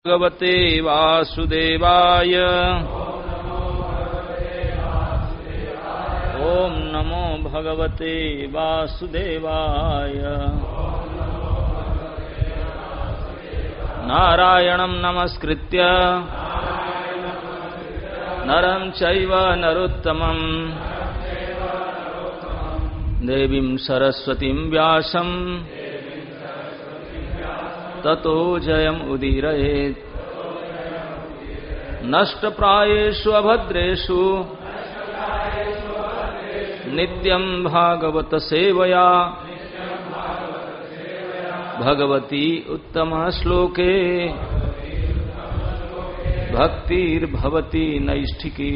भगवते वासुदेवाय ओम नमो भगवते वासुदेवाय। नारायणं नमस्कृत्य नरं चैव नरोत्तमं देवीं सरस्वतीं व्यासं ततो जयम् उदीरयेत्। नष्टप्रायेषु अभद्रेषु नित्यं भागवत सेवया भगवती उत्तम श्लोके भक्तिर्भवती नैष्ठिकी।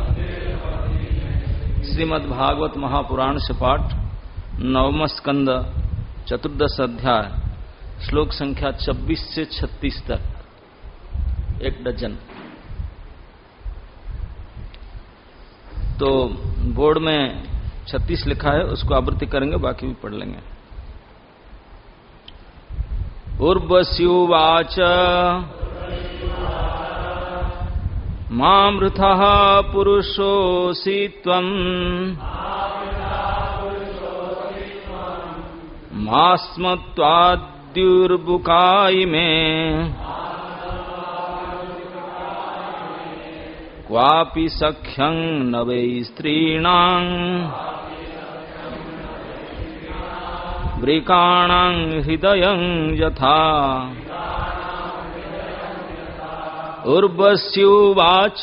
श्रीमद्भागवत महापुराण से पाठ, नवम स्कंद, चतुर्दश अध्याय, श्लोक संख्या 26 से 36 तक, एक डजन। तो बोर्ड में 36 लिखा है, उसको आवृत्ति करेंगे, बाकी भी पढ़ लेंगे। उर्वस्युवाच मामृतः पुरुषोऽसि त्वम् मास्मत्वाद्युर्बुकायि मे क्वापि सख्यं न वै स्त्रीणां वृकाणां हृदयं यथा। उर्वस्युवाच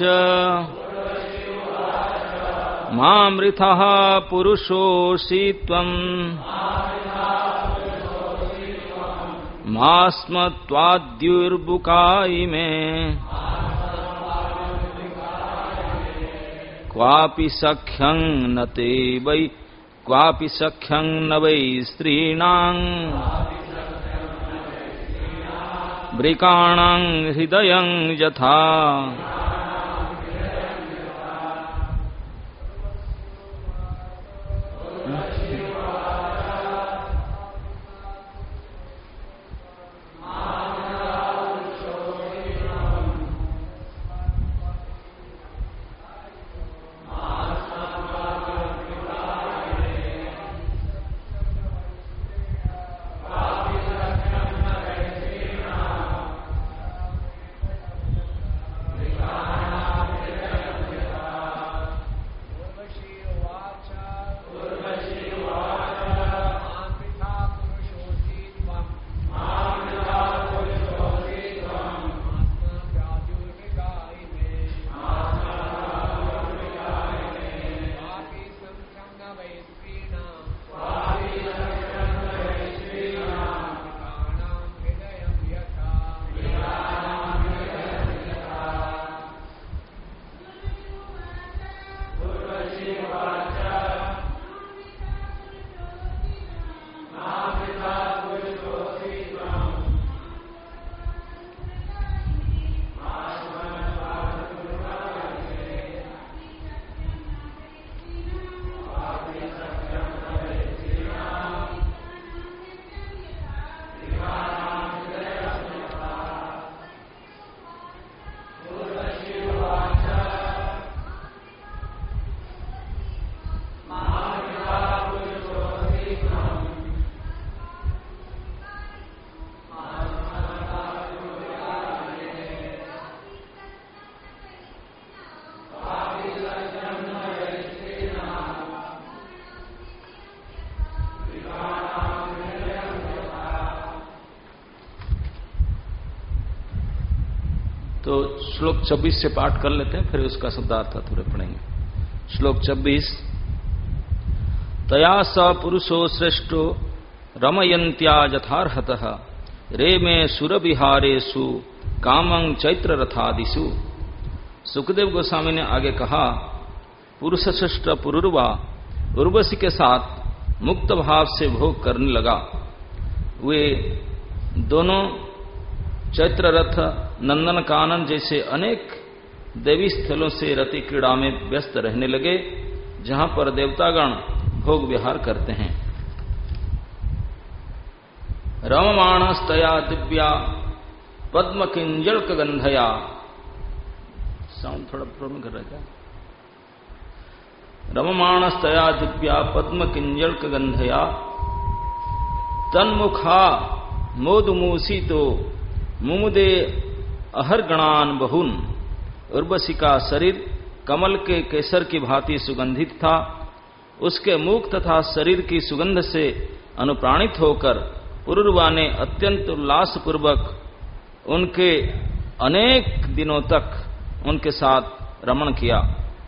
मामृतः पुरुषोऽसि त्वम् मास्मत्वाद्युर्बुकायि मे क्वापि सख्यं न ते वै क्वापि सख्यं न वै स्त्रीणां वृकाणां हृदयं यथा। तो श्लोक 26 से पाठ कर लेते हैं, फिर उसका शब्दार्थ थोड़े पढ़ेंगे। श्लोक 26। तया स पुरुषो श्रेष्ठो रमयन्त्या यथार्हतः रेमे सुरविहारेषु कामं चैत्र रथादिषु। सुखदेव गोस्वामी ने आगे कहा, पुरुष श्रेष्ठ पुरुर्वा उर्वशी के साथ मुक्त भाव से भोग करने लगा। वे दोनों चैत्र रथ, नंदन कानन जैसे अनेक देवी स्थलों से रति क्रीड़ा में व्यस्त रहने लगे, जहां पर देवतागण भोग विहार करते हैं। रममाणस्तया दिव्या पद्म किंजल गंधया, साउंड थोड़ा प्रॉब्लम कर रहा है क्या? रममाणस्तया दिव्या पद्म किंजल गंधया तन्मुखा मोदुमूसितो मुमुदे अहरगणान बहुन। उर्वशी का शरीर कमल के केसर की भांति सुगंधित था। उसके मुख तथा शरीर की सुगंध से अनुप्राणित होकर पुरुरवा ने अत्यंत उल्लास पूर्वक उनके अनेक दिनों तक उनके साथ रमण किया।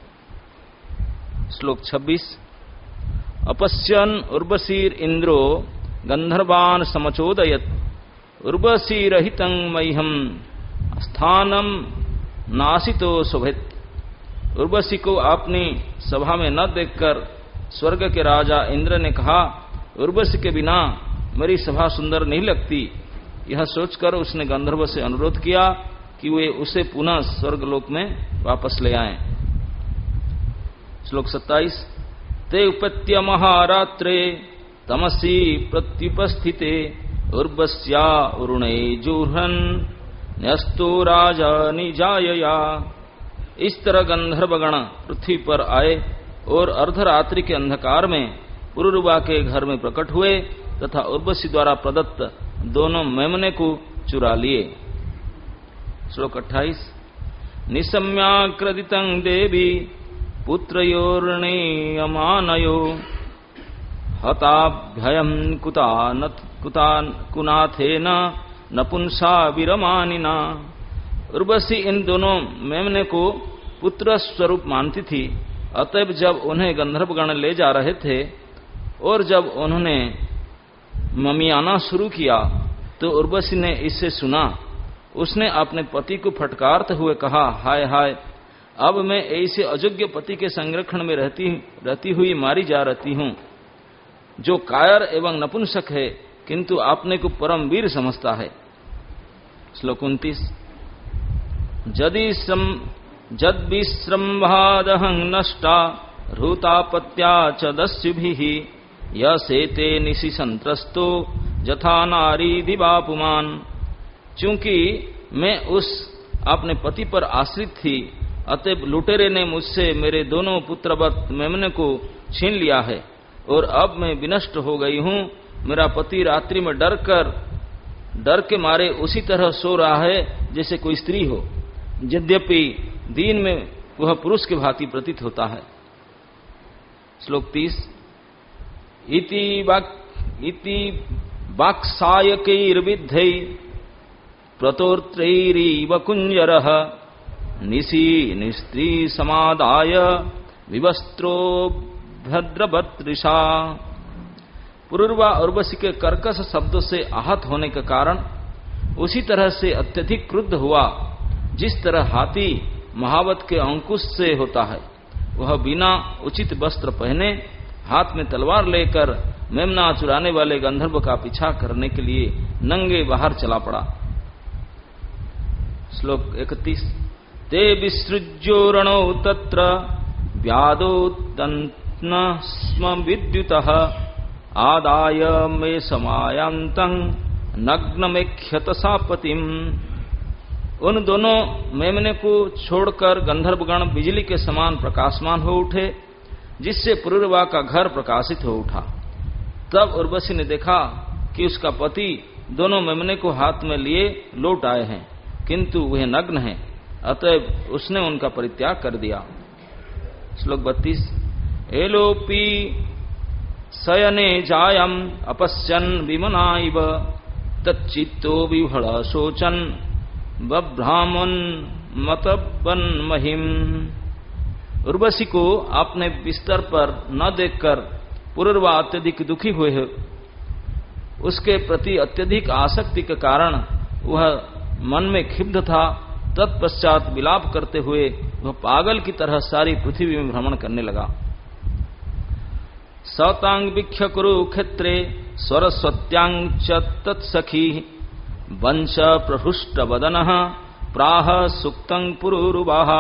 श्लोक 26। अपश्यन उर्वशीर इंद्रो गंधर्वान समचोदयत उर्वशी रहितं मह्यम स्थानम नासितो शोभित। उर्वशी को अपनी सभा में न देखकर स्वर्ग के राजा इंद्र ने कहा, उर्वशी के बिना मेरी सभा सुंदर नहीं लगती। यह सोचकर उसने गंधर्व से अनुरोध किया कि वे उसे पुनः स्वर्गलोक में वापस ले आएं। श्लोक 27। ते उपत्य महारात्रे तमसी प्रत्युपस्थिते उर्वश्या उरुणे जुह्रन न्यस्तो राजा निजायया। इस तरह गंधर्वगण पृथ्वी पर आए और अर्धरात्रि के अंधकार में पुरुरवा के घर में प्रकट हुए तथा उर्वशी द्वारा प्रदत्त दोनों मेमने को चुरा लिए। श्लोक 28। निशम्याकृदितं देवी पुत्रयोर्णीयमानयो हताभ्ययं कुनाथेन नपुंसा विरमानिना। उर्वशी इन दोनों मेमने को पुत्र स्वरूप मानती थी। अतएव जब उन्हें गंधर्वगण ले जा रहे थे और जब उन्होंने ममियाना शुरू किया तो उर्वशी ने इससे सुना। उसने अपने पति को फटकारते हुए कहा, हाय हाय, अब मैं ऐसे अयोग्य पति के संरक्षण में रहती हुई मारी जा रहती हूं, जो कायर एवं नपुंसक है किंतु अपने को परम वीर समझता है। श्लोक 29। जद्विश्रम्भादहं नष्टा हृतापत्या च दस्युभिः यसेते निशि संत्रस्तो यथा नारी दिवापुमान। चूंकि मैं उस अपने पति पर आश्रित थी, अतएव लुटेरे ने मुझसे मेरे दोनों पुत्रवत मेमने को छीन लिया है और अब मैं विनष्ट हो गई हूं। मेरा पति रात्रि में डर के मारे उसी तरह सो रहा है जैसे कोई स्त्री हो, यद्यपि दिन में वह पुरुष के भांति प्रतीत होता है। श्लोक 30। इति वाक्सायकैर्विद्धै प्रतोत्रैरीव कुञ्जरः निशि निस्त्री समादाय विवस्त्रो भद्रभद्रिषा। पुरुरवा उर्वशी के कर्कश शब्दों से आहत होने के कारण उसी तरह से अत्यधिक क्रुद्ध हुआ जिस तरह हाथी महावत के अंकुश से होता है। वह बिना उचित वस्त्र पहने हाथ में तलवार लेकर मेमना चुराने वाले गंधर्व का पीछा करने के लिए नंगे बाहर चला पड़ा। श्लोक 31। ते विसृज्योरणौ तत्र व्यादो तन्त्न स्म विद्युतः आदाय मे समायांतं नग्नमेख्यत सापतिम। उन दोनों मेमने को छोड़कर गंधर्वगण बिजली के समान प्रकाशमान हो उठे, जिससे पुरुरवा का घर प्रकाशित हो उठा। तब उर्वशी ने देखा कि उसका पति दोनों मेमने को हाथ में लिए लौट आए हैं, किंतु वह नग्न हैं। अतएव उसने उनका परित्याग कर दिया। श्लोक 32। एलोपी शयने जायम अपश्यन विमनाइव तच्चित्तो विह्वल शोचन बभ्रामन मतबन महिम। उर्वशी को अपने बिस्तर पर न देखकर पुरुरवा अत्यधिक दुखी हुए है। उसके प्रति अत्यधिक आसक्ति के कारण वह मन में क्षिब्ध था। तत्पश्चात विलाप करते हुए वह पागल की तरह सारी पृथ्वी में भ्रमण करने लगा। सतांग विख्य कुरुक्षेत्रे सरस्वत्यांग च तत्सखी वंश प्रहृष्ट वदनः प्राह सुक्तं पुरुरवाः।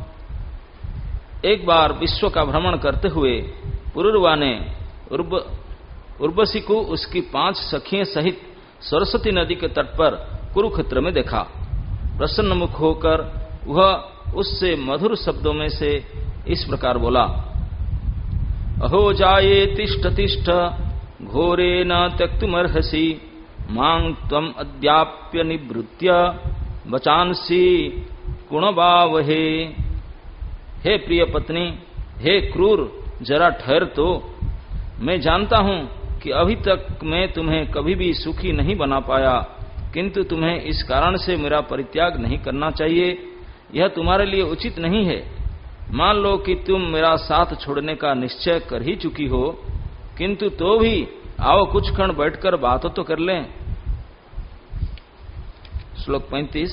एक बार विश्व का भ्रमण करते हुए पुरुरवा ने उर्वशी को उसकी 5 सखियों सहित सरस्वती नदी के तट पर कुरुक्षेत्र में देखा। प्रसन्न मुख होकर वह उससे मधुर शब्दों में से इस प्रकार बोला, अहो जाये तिष्ठ तिष्ठ घोरे न त्यक्तुमर्हसि मां त्वम अद्याप्य निवृत्य बचांसी कुणबावहे। हे प्रिय पत्नी, हे क्रूर, जरा ठहर तो। मैं जानता हूं कि अभी तक मैं तुम्हें कभी भी सुखी नहीं बना पाया, किंतु तुम्हें इस कारण से मेरा परित्याग नहीं करना चाहिए। यह तुम्हारे लिए उचित नहीं है। मान लो कि तुम मेरा साथ छोड़ने का निश्चय कर ही चुकी हो, किंतु तो भी आओ कुछ क्षण बैठकर बात तो कर लें। श्लोक 35।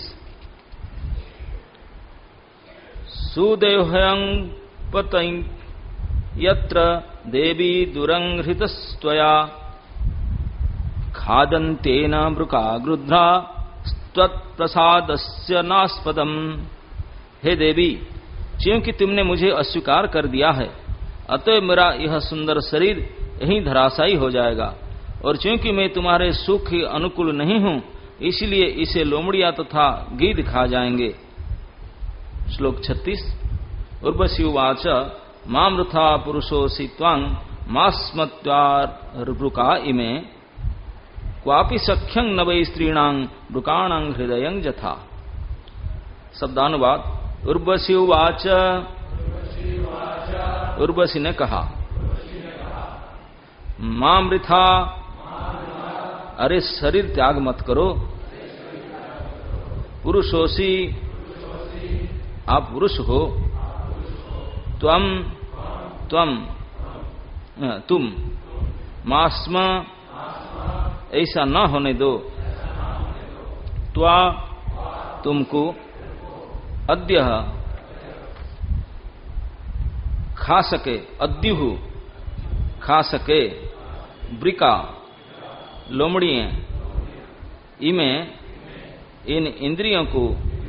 सुदेहं पतई यत्र देवी दुरंहृतस्त्वया खादन्तेन मृका गृध्रा त्वत्प्रसादस्य नास्पदम। हे देवी, क्योंकि तुमने मुझे अस्वीकार कर दिया है, अतः मेरा यह सुंदर शरीर यहीं धराशायी हो जाएगा, और क्योंकि मैं तुम्हारे सुख के अनुकूल नहीं हूं, इसलिए इसे लोमड़िया तथा गीध खा जाएंगे। श्लोक 36। उर्वशी उवाच मामृथा पुरुषोऽसि त्वां मास्मत्वारुका इमे क्वापि सख्यं न वै स्त्रीणां मृकाणां हृदयं यथा। शब्दानुवाद। उर्वशी उवाच, उर्वशी ने कहा, मामृथा, अरे शरीर त्याग मत करो। पुरुषोसी, आप पुरुष हो। तुम मास्म, ऐसा न होने दो। त्वा, तुमको। अद्य, खा सके। अद्युहु, खा सके। वृका, लोमड़ियां। इमे, इन इंद्रियों को।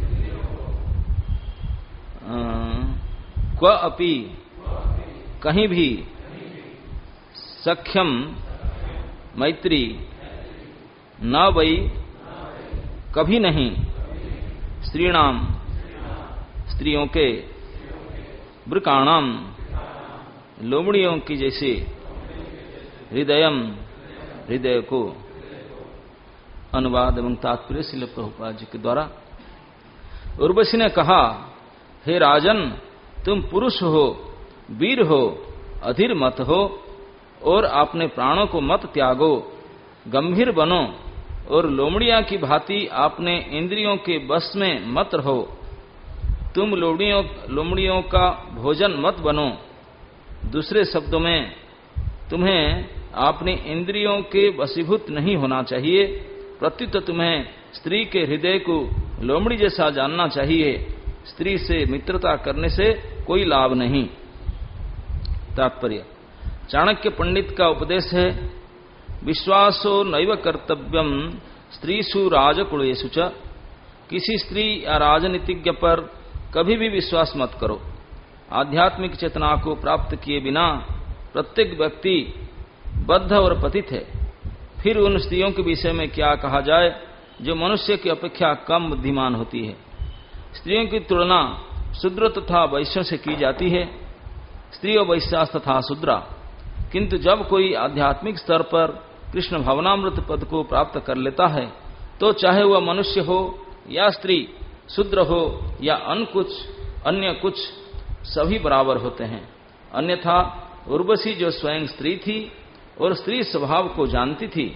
क्व अपि, कहीं भी। सख्यम, मैत्री। न वै, कभी नहीं। स्त्रीणाम, स्त्रियों के। वृकाणाम, लोमड़ियों की जैसे। हृदयम, हृदय को। अनुवाद एवं तात्पर्य श्रील प्रभुपाद जी के द्वारा। उर्वशी ने कहा, हे राजन, तुम पुरुष हो, वीर हो, अधीर मत हो, और अपने प्राणों को मत त्यागो। गंभीर बनो, और लोमड़िया की भांति अपने इंद्रियों के बस में मत रहो। तुम लोमड़ियों का भोजन मत बनो। दूसरे शब्दों में, तुम्हें अपने इंद्रियों के वशीभूत नहीं होना चाहिए, प्रत्युत तुम्हें स्त्री के हृदय को लोमड़ी जैसा जानना चाहिए। स्त्री से मित्रता करने से कोई लाभ नहीं। तात्पर्य। चाणक्य पंडित का उपदेश है, विश्वासो नैव कर्तव्यम स्त्रीषु राजकुलेषु च। किसी स्त्री या राजनीतिज्ञ पर कभी भी विश्वास मत करो। आध्यात्मिक चेतना को प्राप्त किए बिना प्रत्येक व्यक्ति बद्ध और पतित है। फिर उन स्त्रियों के विषय में क्या कहा जाए जो मनुष्य की अपेक्षा कम बुद्धिमान होती है। स्त्रियों की तुलना शूद्र तथा वैश्यों से की जाती है। स्त्री और वैश्यास तथा शूद्रा। किंतु जब कोई आध्यात्मिक स्तर पर कृष्ण भावनामृत पद को प्राप्त कर लेता है, तो चाहे वह मनुष्य हो या स्त्री, शूद्र हो या अन्य कुछ, सभी बराबर होते हैं। अन्यथा उर्वशी जो स्वयं स्त्री थी और स्त्री स्वभाव को जानती थी,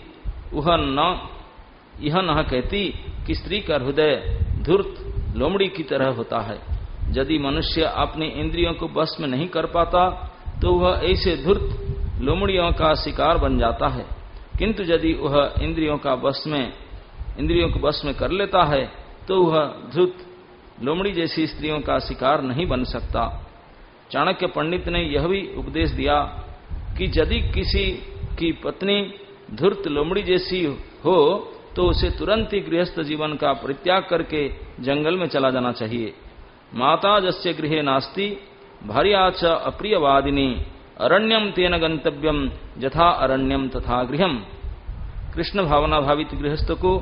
यह न कहती कि स्त्री का हृदय धूर्त लोमड़ी की तरह होता है। यदि मनुष्य अपनी इंद्रियों को बस में नहीं कर पाता, तो वह ऐसे धूर्त लोमड़ियों का शिकार बन जाता है। किंतु यदि वह इंद्रियों को बस में कर लेता है, तो वह धूर्त लोमड़ी जैसी स्त्रियों का शिकार नहीं बन सकता। चाणक्य पंडित ने यह भी उपदेश दिया कि यदि किसी की पत्नी धूर्त लोमड़ी जैसी हो, तो उसे तुरंत ही गृहस्थ जीवन का परित्याग करके जंगल में चला जाना चाहिए। माता जस्य गृहे नास्ति भार्या च अप्रियवादिनी अरण्यम तेन गंतव्यम यथा अरण्यम तथा गृहम। कृष्ण भावना भावित गृहस्थ को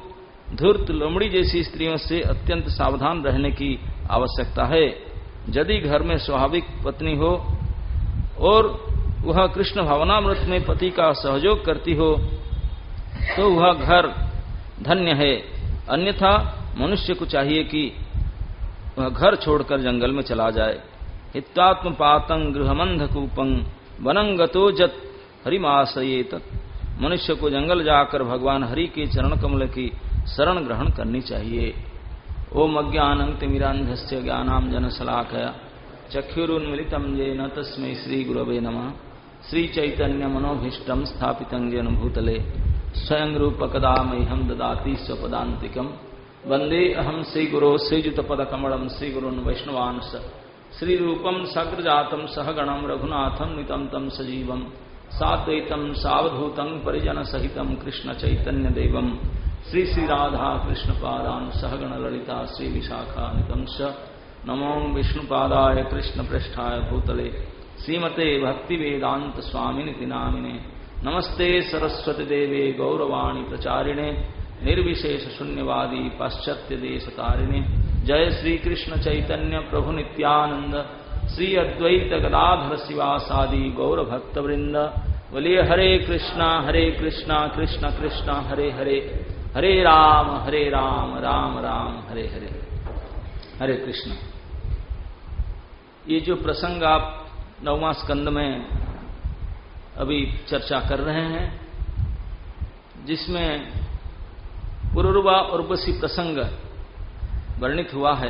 धूर्त लोमड़ी जैसी स्त्रियों से अत्यंत सावधान रहने की आवश्यकता है। यदि घर में स्वाभाविक पत्नी हो और वह कृष्ण भावनामृत में पति का सहयोग करती हो तो वह घर धन्य है। अन्यथा मनुष्य को चाहिए कि वह घर छोड़कर जंगल में चला जाए। हित्वात्म पातं गृहमंधकूपं वनंगतो जत हरिमाश्रयेत। मनुष्य को जंगल जाकर भगवान हरि के चरण कमल की शरण ग्रहण करनी चाहिए। ओम अज्ञानंतिमिरान्धस्य ज्ञानांजनशलाकया चक्षुरुन्मिलितं येन तस्मै श्री गुरवे नमः। श्री चैतन्य मनोभीष्टं स्थापितं येन भूतले स्वयं रूप कदा मह्यं ददाति स्वपदान्तिकं। वंदे अहं श्रीगुरो श्रीयुतपदकमलं श्रीगुरुन् वैष्णवांश श्रीरूपं सग्रजातं सहगणं रघुनाथं नितं तं सजीवं साद्वैतं सावधूतं परिजन सहितं कृष्ण चैतन्य देवं श्री श्री राधा कृष्ण पादान् सहगण ललिता श्री विशाखा नितं च। नमो विष्णुपादाय कृष्ण पृष्ठाय भूतले श्रीमते भक्ति वेदांत स्वामिनिति नामिने। नमस्ते सरस्वती देवे गौरवाणी प्रचारिणे निर्विशेष शून्यवादी पाश्चात्य देश तारिणे। जय श्री कृष्ण चैतन्य प्रभु नित्यानंद श्री अद्वैत गदाधर शिवासादि गौर भक्त वृंद। बोलिए हरे कृष्णा कृष्ण कृष्ण हरे हरे, हरे राम राम राम हरे हरे। हरे कृष्ण। ये जो प्रसंग आप 9वां स्कंद में अभी चर्चा कर रहे हैं, जिसमें पुरुरवा उर्वशी प्रसंग वर्णित हुआ है,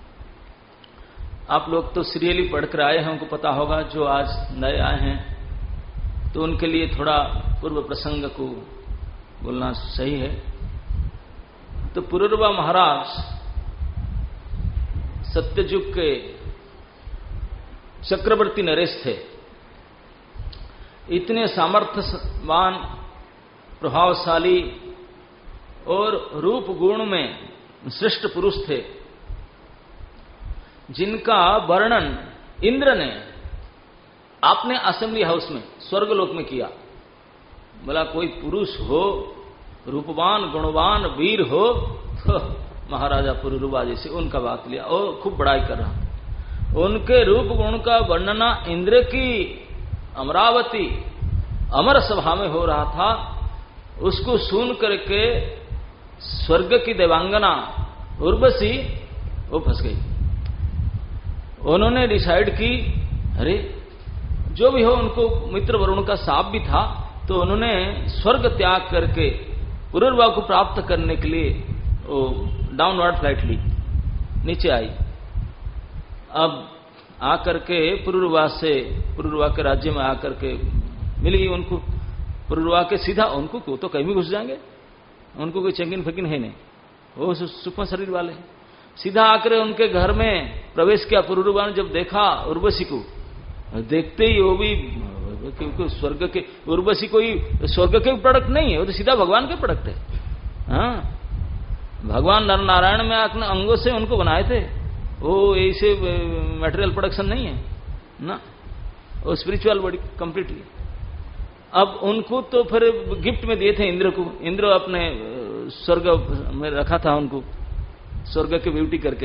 आप लोग तो सीरियली पढ़कर आए हैं, उनको पता होगा। जो आज नए आए हैं तो उनके लिए थोड़ा पूर्व प्रसंग को बोलना सही है। तो पुरुरवा महाराज सत्ययुग के चक्रवर्ती नरेश थे। इतने सामर्थ्यवान, प्रभावशाली और रूप गुण में श्रेष्ठ पुरुष थे, जिनका वर्णन इंद्र ने अपने असेंबली हाउस में स्वर्गलोक में किया। बोला कोई पुरुष हो, रूपवान गुणवान वीर हो, तो महाराजा पुरुरवा जैसे उनका बात लिया और खूब बड़ाई कर रहा। उनके रूप गुण का वर्णना इंद्र की अमरावती अमर सभा में हो रहा था। उसको सुन करके स्वर्ग की देवांगना उर्वशी वो फंस गई। उन्होंने डिसाइड की, अरे जो भी हो, उनको मित्र वरुण का शाप भी था, तो उन्होंने स्वर्ग त्याग करके पुरुरवा को प्राप्त करने के लिए वो डाउनवर्ड फ्लाइट ली, नीचे आई। अब आकर के पुरुरवा के राज्य में आकर के मिली उनको। पुरुरवा के सीधा उनको तो कहीं भी घुस जाएंगे, उनको कोई चेकिन फेकिन है नहीं, वो सूक्ष्म शरीर वाले हैं। सीधा आकर उनके घर में प्रवेश किया। पुरुरवा ने जब देखा उर्वशी को, देखते ही वो भी, क्योंकि स्वर्ग के उर्वशी कोई स्वर्ग के प्रोडक्ट नहीं है, वो तो सीधा भगवान के प्रोडक्ट है। हाँ, भगवान नर नारायण में अपने अंगों से उनको बनाए थे, वो ऐसे मटेरियल प्रोडक्शन नहीं है ना, वो स्पिरिचुअल बॉडी कंप्लीटली। अब उनको तो फिर गिफ्ट में दिए थे इंद्र को। इंद्र अपने स्वर्ग में रखा था उनको, स्वर्ग के ब्यूटी करके,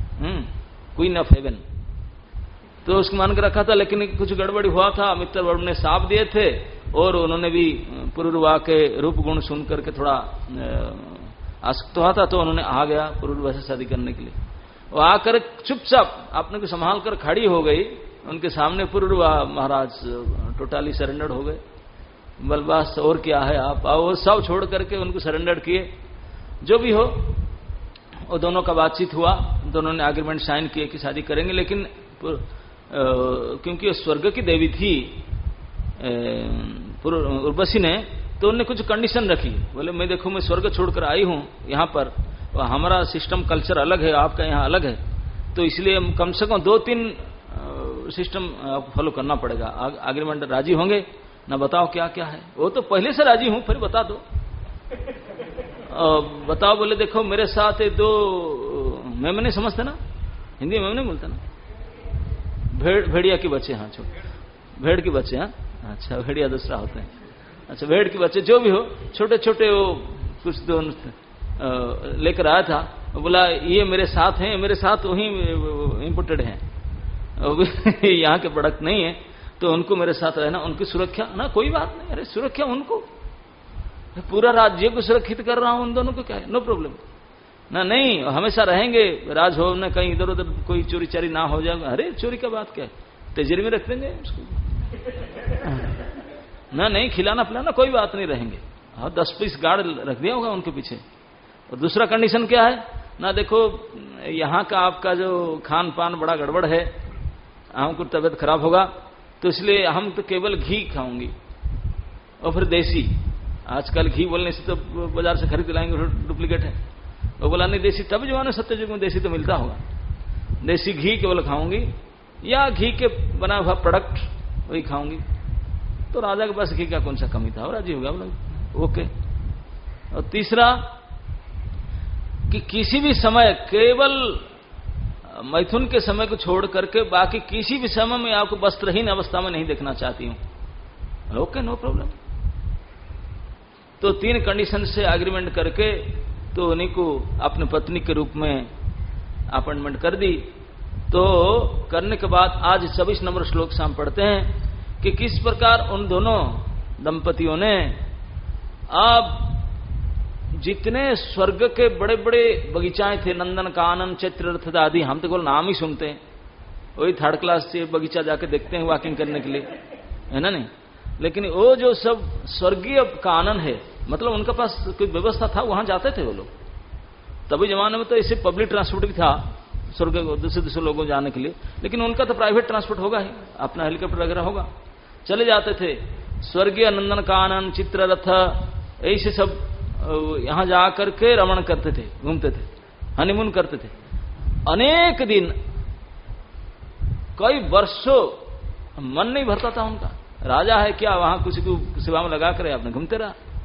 क्वीन ऑफ हेवन, तो उसको मान के रखा था। लेकिन कुछ गड़बड़ी हुआ था, मित्र वरुण ने शाप दिए थे और उन्होंने भी पुरुरवा के रूप गुण सुन करके थोड़ा आसक्त हुआ था, तो उन्होंने आ गया पुरुरवा से शादी करने के लिए। वो आकर चुपचाप अपने को संभाल कर खड़ी हो गई उनके सामने। पुरुरवा महाराज टोटली सरेंडर हो गए। बलवास और क्या है, आप आओ। वो सब छोड़ करके उनको सरेंडर किए। जो भी हो, वो दोनों का बातचीत हुआ, दोनों ने एग्रीमेंट साइन किए कि शादी करेंगे। लेकिन क्योंकि स्वर्ग की देवी थी उर्वशी ने, तो उन्होंने कुछ कंडीशन रखी। बोले मैं देखो, मैं स्वर्ग छोड़कर आई हूं यहाँ पर, हमारा सिस्टम कल्चर अलग है, आपका यहाँ अलग है, तो इसलिए कम से कम 2-3 सिस्टम फॉलो करना पड़ेगा। एग्रीमेंट राजी होंगे ना? बताओ क्या क्या है। वो तो पहले से राजी हूं, फिर बता दो। बताओ। बोले देखो मेरे साथ 2 मेम नहीं समझते ना, हिंदी में नहीं बोलते ना, भेड़िया के बच्चे। हाँ, भेड़ के बच्चे। हाँ, अच्छा, भेड़िया दूसरा होते हैं। अच्छा, भेड़ के बच्चे जो भी हो, छोटे छोटे, वो कुछ लेकर आया था, बोला ये मेरे साथ हैं, मेरे साथ वही इम्पोर्टेड हैं, यहाँ के प्रोडक्ट नहीं है, तो उनको मेरे साथ रहना, उनकी सुरक्षा ना, कोई बात नहीं, अरे सुरक्षा उनको, पूरा राज्य को सुरक्षित कर रहा हूं, उन दोनों को क्या है, नो प्रॉब्लम ना, नहीं हमेशा रहेंगे राजभवन में, कहीं इधर उधर कोई चोरी चारी ना हो जाएगा, अरे चोरी का बात क्या है, तिजोरी में रख देंगे उसको ना, नहीं खिलाना पिलाना कोई बात नहीं, रहेंगे। हाँ 10-20 गार्ड रख दिया होगा उनके पीछे। और दूसरा कंडीशन क्या है ना, देखो यहाँ का आपका जो खान पान बड़ा गड़बड़ है, हमको तबीयत खराब होगा, तो इसलिए हम तो केवल घी खाऊंगी, और फिर देसी, आजकल घी बोलने से तो बाजार से खरीद लाएंगे, डुप्लीकेट है। वो बोला नहीं देसी, तब जमाने सत्ययुग में देसी तो मिलता होगा, देसी घी केवल खाऊंगी, या घी के बना हुआ प्रोडक्ट वही खाऊंगी। तो राजा के पास घी का कौन सा कमी था, और राजी हो गया, बोला ओके। और तीसरा कि किसी भी समय, केवल मैथुन के समय को छोड़ करके बाकी किसी भी समय में आपको वस्त्रहीन अवस्था में नहीं देखना चाहती हूं। Okay no problem. तो 3 कंडीशन से एग्रीमेंट करके तो उन्हीं को अपने पत्नी के रूप में अपॉइंटमेंट कर दी। तो करने के बाद आज 26 नंबर श्लोक से हम पढ़ते हैं कि किस प्रकार उन दोनों दंपतियों ने अब जितने स्वर्ग के बड़े बड़े बगीचाएं थे, नंदन कानन चित्ररथ आदि, हम तो केवल नाम ही सुनते हैं, वही 3rd क्लास से बगीचा जाके देखते हैं वॉकिंग करने के लिए, है ना नहीं, लेकिन वो जो सब स्वर्गीय कानन है, मतलब उनके पास कोई व्यवस्था था, वहां जाते थे वो लोग। तभी जमाने में तो ऐसे पब्लिक ट्रांसपोर्ट भी था स्वर्ग दूसरे लोगों जाने के लिए, लेकिन उनका तो प्राइवेट ट्रांसपोर्ट होगा ही, अपना हेलीकॉप्टर वगैरह होगा, चले जाते थे। स्वर्गीय नंदन कानन चित्ररथ ऐसे सब यहां जाकर के रमण करते थे, घूमते थे, हनीमून करते थे, अनेक दिन, कई वर्षों मन नहीं भरता था उनका। राजा है क्या, वहां किसी को सेवा में लगा कर आपने घूमते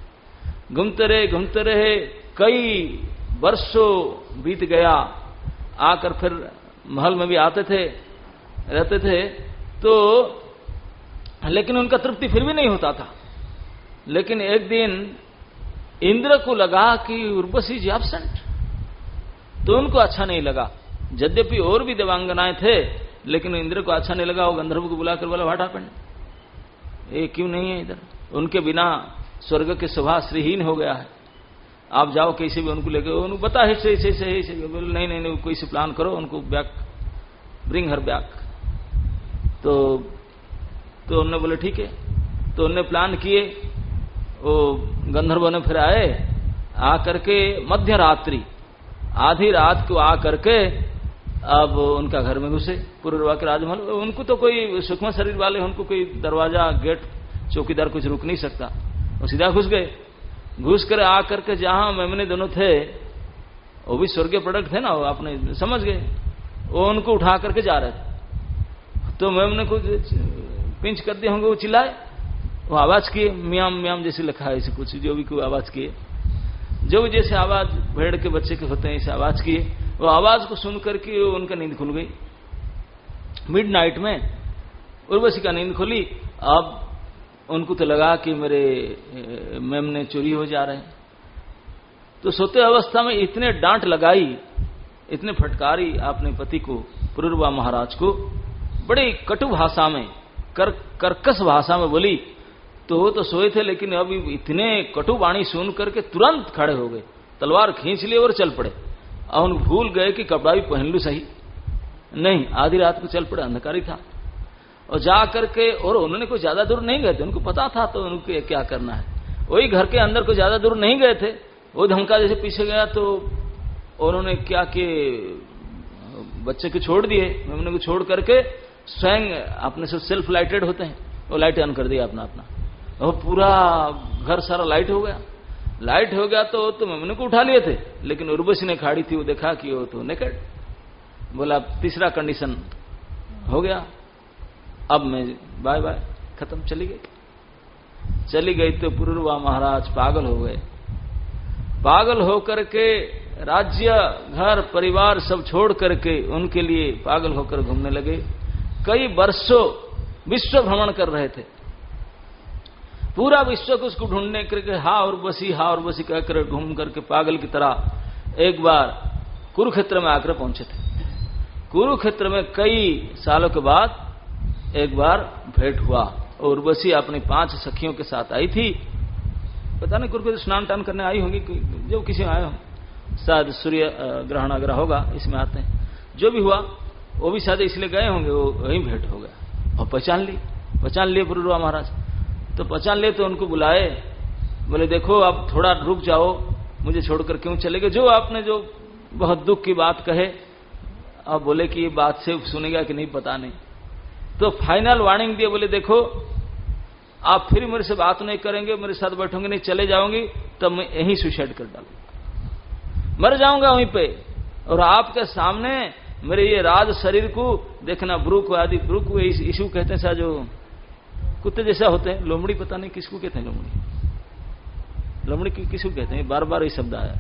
रहे, कई वर्षों बीत गया, आकर फिर महल में भी आते थे, रहते थे, तो लेकिन उनका तृप्ति फिर भी नहीं होता था। लेकिन एक दिन इंद्र को लगा कि उर्वशी इज एब्सेंट, तो उनको अच्छा नहीं लगा, यद्यपि और भी देवांगनाएं थे, लेकिन इंद्र को अच्छा नहीं लगा। वो गंधर्व को बुलाकर बोला व्हाट हैपेंड, ये क्यों नहीं है इधर, उनके बिना स्वर्ग के शोभा श्रीहीन हो गया है, आप जाओ कैसे भी उनको लेके, उनको बता है सही, बोले नहीं कोई से प्लान करो, उनको बैक, ब्रिंग हर बैक। तो उन्होंने बोले ठीक है। तो उन्होंने प्लान किए, वो गंधर्वों ने फिर आए, आकर के मध्य रात्रि, आधी रात को आकर के अब उनका घर में घुसे, पुरुरवा के राजमहल। उनको तो कोई सूक्ष्म शरीर वाले, उनको कोई दरवाजा गेट चौकीदार कुछ रुक नहीं सकता, वो सीधा घुस गए। घुस कर आकर के जहां मेमने दोनों थे, वो भी स्वर्गीय प्रोडक्ट थे ना, वो आपने समझ गए, वो उनको उठा करके जा रहे थे। तो मेमने को पिंच कर दिए होंगे, वो चिल्लाए, वो आवाज किए, म्याम म्याम जैसे लिखा है, ऐसे कुछ जो भी कोई आवाज किए, जो भी जैसे आवाज भेड़ के बच्चे के होते हैं ऐसे आवाज किए। वो आवाज को सुन करके उनका नींद खुल गई। मिडनाइट में उर्वशी का नींद खुली। अब उनको तो लगा कि मेरे मेमने चोरी हो जा रहे हैं। तो सोते अवस्था में इतने डांट लगाई, इतने फटकारी अपने पति को, पुरुरवा महाराज को, बड़ी कटु भाषा में, कर्कश भाषा में बोली। तो वो तो सोए थे, लेकिन अभी इतने कटु वाणी सुन करके तुरंत खड़े हो गए, तलवार खींच लिए और चल पड़े। और उन भूल गए कि कपड़ा भी पहन लू सही, नहीं, आधी रात को चल पड़े, अंधकारी था। और जा करके, और उन्होंने कोई ज्यादा दूर नहीं गए थे, उनको पता था तो उनको क्या करना है, वही घर के अंदर कोई ज्यादा दूर नहीं गए थे। वो धमका जैसे पीछे गया तो उन्होंने क्या किए, बच्चे को छोड़ दिए, मेमने को छोड़ करके स्वयं अपने से सेल्फ लाइटेड होते हैं, वो लाइट ऑन कर दिया अपना अपना, और पूरा घर सारा लाइट हो गया। लाइट हो गया तो मेमने को उठा लिए थे, लेकिन उर्वशी ने खाड़ी थी, वो देखा कि वो तो नेकेड। बोला तीसरा कंडीशन हो गया, अब मैं बाय बाय, खत्म, चली गई। तो पुरुरवा महाराज पागल हो गए। पागल होकर के राज्य, घर, परिवार सब छोड़ करके उनके लिए पागल होकर घूमने लगे। कई वर्षों विश्व भ्रमण कर रहे थे। पूरा विश्व को उसको ढूंढने करके हा उर्वशी कहकर घूम करके पागल की तरह एक बार कुरुक्षेत्र में आकर पहुंचे थे। कुरुक्षेत्र में कई सालों के बाद एक बार भेंट हुआ। उर्वशी अपनी 5 सखियों के साथ आई थी। पता नहीं कुरुक्षेत्र स्नान टान करने आई होंगी, जो किसी आए हो, शायद सूर्य ग्रहण अगर होगा इसमें आते हैं। जो भी हुआ वो भी शायद इसलिए गए होंगे, वो वही भेंट हो गया और पहचान लिए पुरुरवा महाराज। तो पहचान लिए तो उनको बुलाए, बोले देखो आप थोड़ा रुक जाओ, मुझे छोड़कर क्यों चले गए, जो आपने जो बहुत दुख की बात कहे। अब बोले कि ये बात से सुनेगा कि नहीं पता नहीं। तो फाइनल वार्निंग दिए, बोले देखो आप फिर मेरे से बात नहीं करेंगे, मेरे साथ बैठोगे नहीं, चले जाओगे तो मैं यहीं सुसाइड कर डालूंगा, मर जाऊंगा वहीं पे। और आपके सामने मेरे ये राज शरीर को देखना, ब्रुक आदि, ब्रुक इशू कहते हैं सा, जो कुत्ते जैसा होते हैं, लोमड़ी, पता नहीं किसको कहते हैं लोमड़ी किसको कहते हैं, बार बार ये शब्द आया।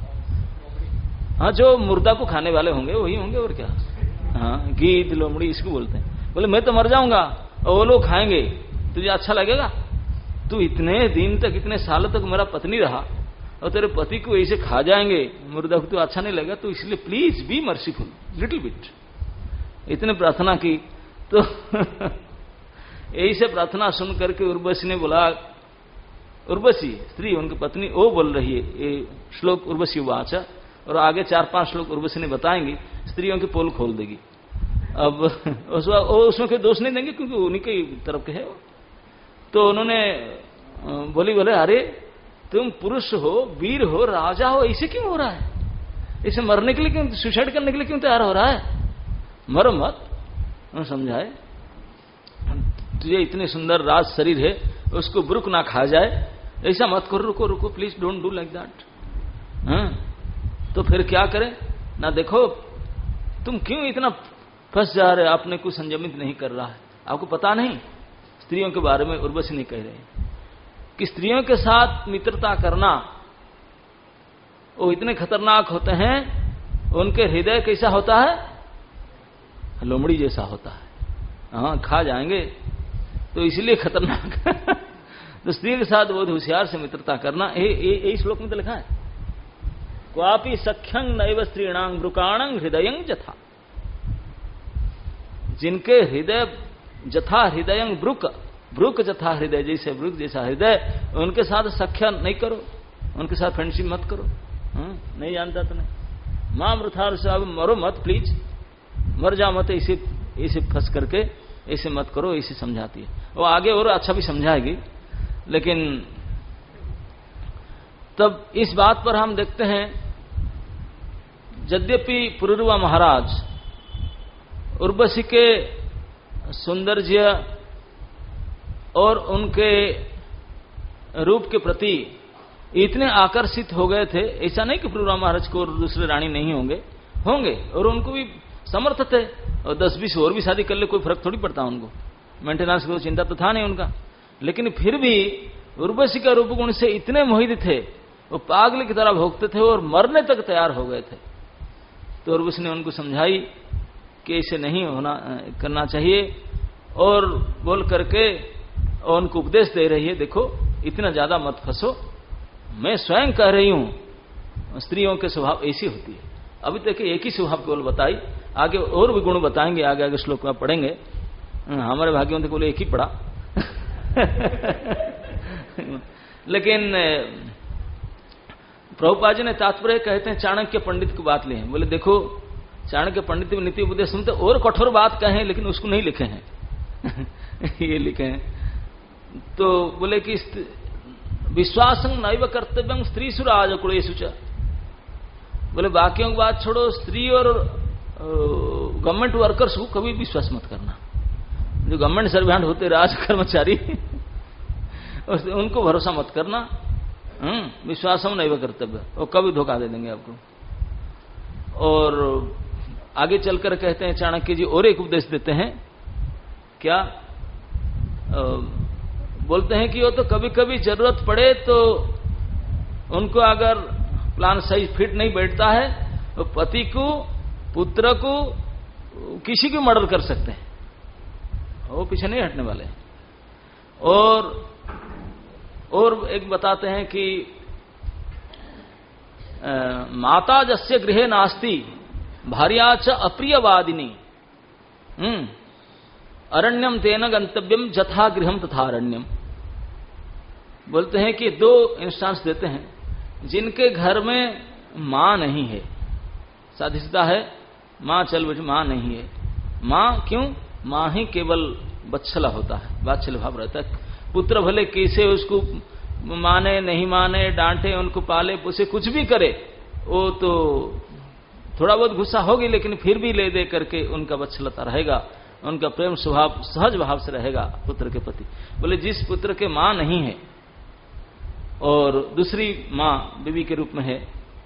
हाँ, जो मुर्दा को खाने वाले होंगे वही होंगे, और क्या। हाँ, गीद लोमड़ी इसको बोलते हैं। बोले मैं तो मर जाऊंगा और वो लोग खाएंगे, तुझे अच्छा लगेगा? तू इतने दिन तक, इतने सालों तक मेरा पत्नी रहा और तेरे पति को ऐसे खा जाएंगे मुर्दा को, तो अच्छा नहीं लगेगा? तो इसलिए please be merciful little bit. इतने प्रार्थना की तो यही से प्रार्थना सुन करके उर्वशी ने बोला, उर्वशी स्त्री उनकी पत्नी वो बोल रही है, ये श्लोक उर्वशी वाचा, और आगे 4-5 श्लोक उर्वशी ने बताएंगी, स्त्रियों की पोल खोल देगी। अब उसमें कोई दोष नहीं देंगे क्योंकि उन्हीं की तरफ के है वो। तो उन्होंने बोले अरे तुम पुरुष हो, वीर हो, राजा हो, ऐसे क्यों हो रहा है? इसे मरने के लिए क्यों, सुसाइड करने के लिए क्यों तैयार हो रहा है? मरो मत। समझाए, तुझे इतने सुंदर राज शरीर है, उसको ब्रुक ना खा जाए, ऐसा मत करो, रुको please, don't do like that. तो फिर क्या करें ना, देखो तुम क्यों इतना फंस जा रहे, अपने को संयमित नहीं कर रहा है। आपको पता नहीं स्त्रियों के बारे में उर्वशी नहीं कह रहे कि स्त्रियों के साथ मित्रता करना वो इतने खतरनाक होते हैं, उनके हृदय कैसा होता है, लोमड़ी जैसा होता है। हाँ, खा जाएंगे, तो इसलिए खतरनाक। तो स्त्री के साथ बहुत होशियार से मित्रता करना, यही श्लोक में तो लिखा है, क्वापि सख्यं नैव स्त्रीणां ब्रुकाणं हृदयं जथा। जिनके हृदय जथा हृदयं ब्रुक जथा हृदय, जैसे ब्रुक जैसा हृदय, उनके साथ सख्या नहीं करो, उनके साथ फ्रेंडशिप मत करो। नहीं जानता तो नहीं, मां मृथार साहब मरो मत प्लीज, मर जाओ मत, इसे फंस करके ऐसे मत करो, ऐसे समझाती है। वो आगे और अच्छा भी समझाएगी, लेकिन तब इस बात पर हम देखते हैं, यद्यपि पुरुरवा महाराज उर्वशी के सौंदर्य और उनके रूप के प्रति इतने आकर्षित हो गए थे, ऐसा नहीं कि पुरुरवा महाराज को और दूसरे रानी नहीं होंगे, और उनको भी समर्थ थे, और 10-20 और भी शादी कर ले, कोई फर्क थोड़ी पड़ता उनको, मेंटेनेंस की चिंता तो था नहीं उनका। लेकिन फिर भी उर्वशी का रूप गुण से इतने मोहित थे, वो पागल की तरह भोगते थे और मरने तक तैयार हो गए थे। तो उर्वशी ने उनको समझाई कि ऐसे नहीं करना चाहिए, और बोल करके और उनको उपदेश दे रही है, देखो इतना ज्यादा मत फंसो, मैं स्वयं कह रही हूं स्त्रियों के स्वभाव ऐसी होती है। अभी तक एक ही स्वभाव केवल बताई, आगे और भी गुण बताएंगे, आगे श्लोक में पढ़ेंगे। हमारे भाग्यों ने केवल एक ही पढ़ा। लेकिन प्रभुपाद जी ने तात्पर्य कहते हैं, चाणक्य पंडित की बात ली है। बोले देखो चाणक्य पंडित में नीति उपदेश सुनते और कठोर बात कहें, लेकिन उसको नहीं लिखे हैं। ये लिखे हैं। तो बोले कि विश्वासं नैव कर्तव्यं स्त्रीषु राजकुलेषु च। बोले बाकियों की बात छोड़ो, स्त्री और गवर्नमेंट वर्कर्स को कभी विश्वास मत करना। जो गवर्नमेंट सर्वेंट होते, राज कर्मचारी, उनको भरोसा मत करना। विश्वासम नैव कर्तव्य, वो कभी धोखा दे देंगे आपको। और आगे चलकर कहते हैं चाणक्य जी और एक उपदेश देते हैं, क्या बोलते हैं कि वो तो कभी कभी जरूरत पड़े तो उनको अगर प्लान सही फिट नहीं बैठता है तो पति को, पुत्र को, किसी को मर्डर कर सकते हैं, वो पीछे नहीं हटने वाले। और और एक बताते हैं कि माता जस्य गृहे नास्ति भार्या च अप्रियवादिनी अरण्यम तेन गंतव्यम जथा गृहम तथा अरण्यम। बोलते हैं कि दो इंस्टांस देते हैं जिनके घर में मां नहीं है, साधी सीधा है, मां चल बेटी मां नहीं है। मां क्यों? मां ही केवल बत्सला होता है, वात्सल्य भाव रहता है। पुत्र भले कैसे उसको माने नहीं माने, डांटे, उनको पाले पोसे, कुछ भी करे, वो तो थोड़ा बहुत गुस्सा होगी लेकिन फिर भी ले दे करके उनका वत्सलता रहेगा, उनका प्रेम स्वभाव सहज भाव से रहेगा पुत्र के प्रति। बोले जिस पुत्र के मां नहीं है और दूसरी मां बीवी के रूप में है,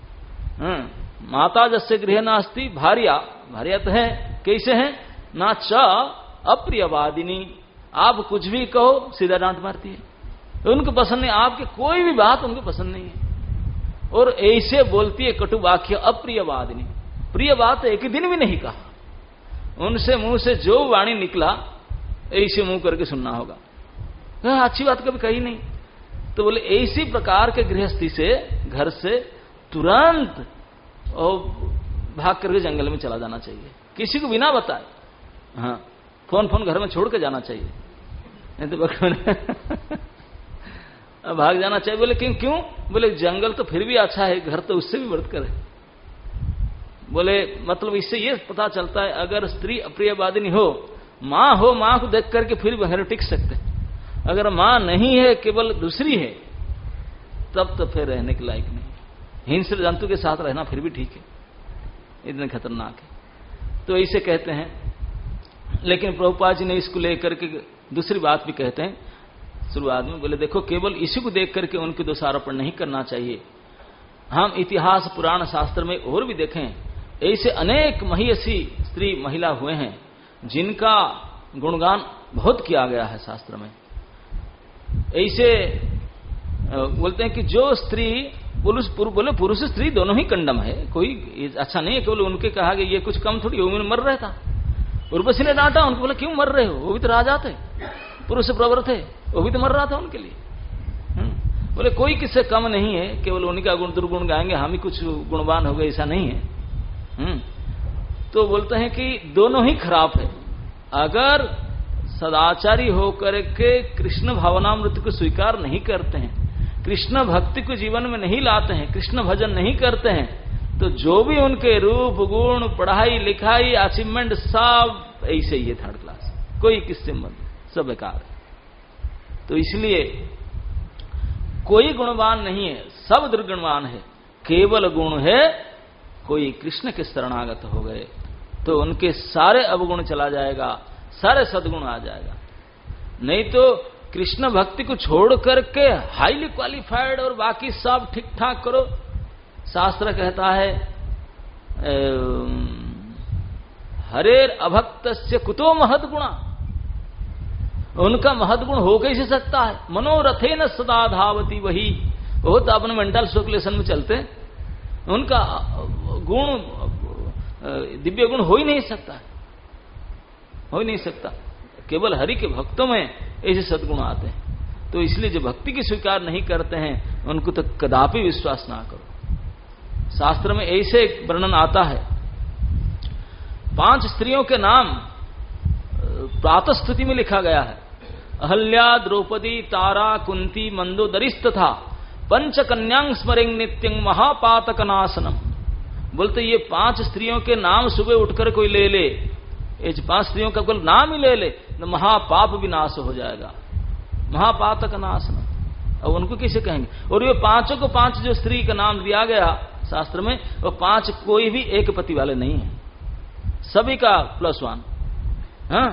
माता जस्य गृह नास्ति भार्या, भार्या तो है, कैसे है? ना च अप्रियवादिनी, आप कुछ भी कहो सीधा डांट मारती है, उनको पसंद नहीं, आपकी कोई भी बात उनको पसंद नहीं है और ऐसे बोलती है कटु वाक्य। अप्रियवादिनी, प्रिय बात एक दिन भी नहीं कहा, उनसे मुंह से जो वाणी निकला ऐसे मुंह करके सुनना होगा, अच्छी बात कभी कही नहीं। तो बोले इसी प्रकार के गृहस्थी से घर से तुरंत और भाग करके जंगल में चला जाना चाहिए, किसी को बिना बताए। हाँ, फोन घर में छोड़ के जाना चाहिए, नहीं तो भाग जाना चाहिए। बोले क्यों? बोले जंगल तो फिर भी अच्छा है, घर तो उससे भी बढ़कर है। बोले मतलब इससे ये पता चलता है अगर स्त्री अप्रियवादिनी हो, मां को देख करके फिर घर टिक सकते, अगर मां नहीं है केवल दूसरी है तब तो फिर रहने के लायक नहीं। हिंस्र जंतु के साथ रहना फिर भी ठीक है, इतने खतरनाक है। तो ऐसे कहते हैं, लेकिन प्रभुपाद जी ने इसको लेकर के दूसरी बात भी कहते हैं शुरुआत में। बोले देखो केवल इसी को देख करके उनके दोषारोपण नहीं करना चाहिए। हम इतिहास पुराण शास्त्र में और भी देखें, ऐसे अनेक महिषी स्त्री महिला हुए हैं जिनका गुणगान बहुत किया गया है शास्त्र में। ऐसे बोलते हैं कि जो स्त्री बोले पुरुष स्त्री दोनों ही कंडम है, कोई अच्छा नहीं है। केवल उनके कहा कि ये कुछ कम थोड़ी, वो मर रहा था, उर्वशी ने डांटा उनको, बोले क्यों मर रहे हो, वो भी तो राजा थे, पुरुष प्रवर थे, वो भी तो मर रहा था उनके लिए। बोले कोई किससे कम नहीं है, केवल उनका गुण दुर्गुण गाएंगे, हम ही कुछ गुणवान हो गए, ऐसा नहीं है। तो बोलते हैं कि दोनों ही खराब है। अगर सदाचारी होकर के कृष्ण भावनामृत को स्वीकार नहीं करते हैं, कृष्ण भक्ति को जीवन में नहीं लाते हैं, कृष्ण भजन नहीं करते हैं, तो जो भी उनके रूप गुण पढ़ाई लिखाई अचीवमेंट सब ऐसे ही है, थर्ड क्लास, कोई किससे मत, सब बेकार है। तो इसलिए कोई गुणवान नहीं है, सब दुर्गुणवान है, केवल गुण है कोई कृष्ण के शरणागत हो गए तो उनके सारे अवगुण चला जाएगा, सारे सद्गुण आ जाएगा। नहीं तो कृष्ण भक्ति को छोड़ करके हाईली क्वालिफाइड और बाकी सब ठीक ठाक करो। शास्त्र कहता है हरेर अभक्तस्य कुतो महद गुणा, उनका महदगुण हो कैसे सकता है? मनोरथे न सदा धावती वही, वो तो अपने मेंटल सर्कुलेशन में चलते, उनका गुण दिव्य गुण हो ही नहीं सकता, हो ही नहीं सकता। केवल हरि के भक्तों में ऐसे सद्गुण आते हैं। तो इसलिए जो भक्ति की स्वीकार नहीं करते हैं उनको तो कदापि विश्वास ना करो। शास्त्र में ऐसे एक वर्णन आता है, 5 स्त्रियों के नाम प्रातः स्तुति में लिखा गया है, अहल्या द्रौपदी तारा कुंती मंदोदरीस्तथा पंच कन्यांग स्मरेंग नित्यं महापातकनाशनम। बोलते ये 5 स्त्रियों के नाम सुबह उठकर कोई ले ले, ये 5 स्त्रियों का कोई नाम ही ले ले तो महापाप विनाश हो जाएगा, महापातकनाशनम। अब उनको कैसे कहेंगे? और ये 5 को 5 जो स्त्री का नाम दिया गया शास्त्र में, वो 5 कोई भी एक पति वाले नहीं है, सभी का +1। हाँ,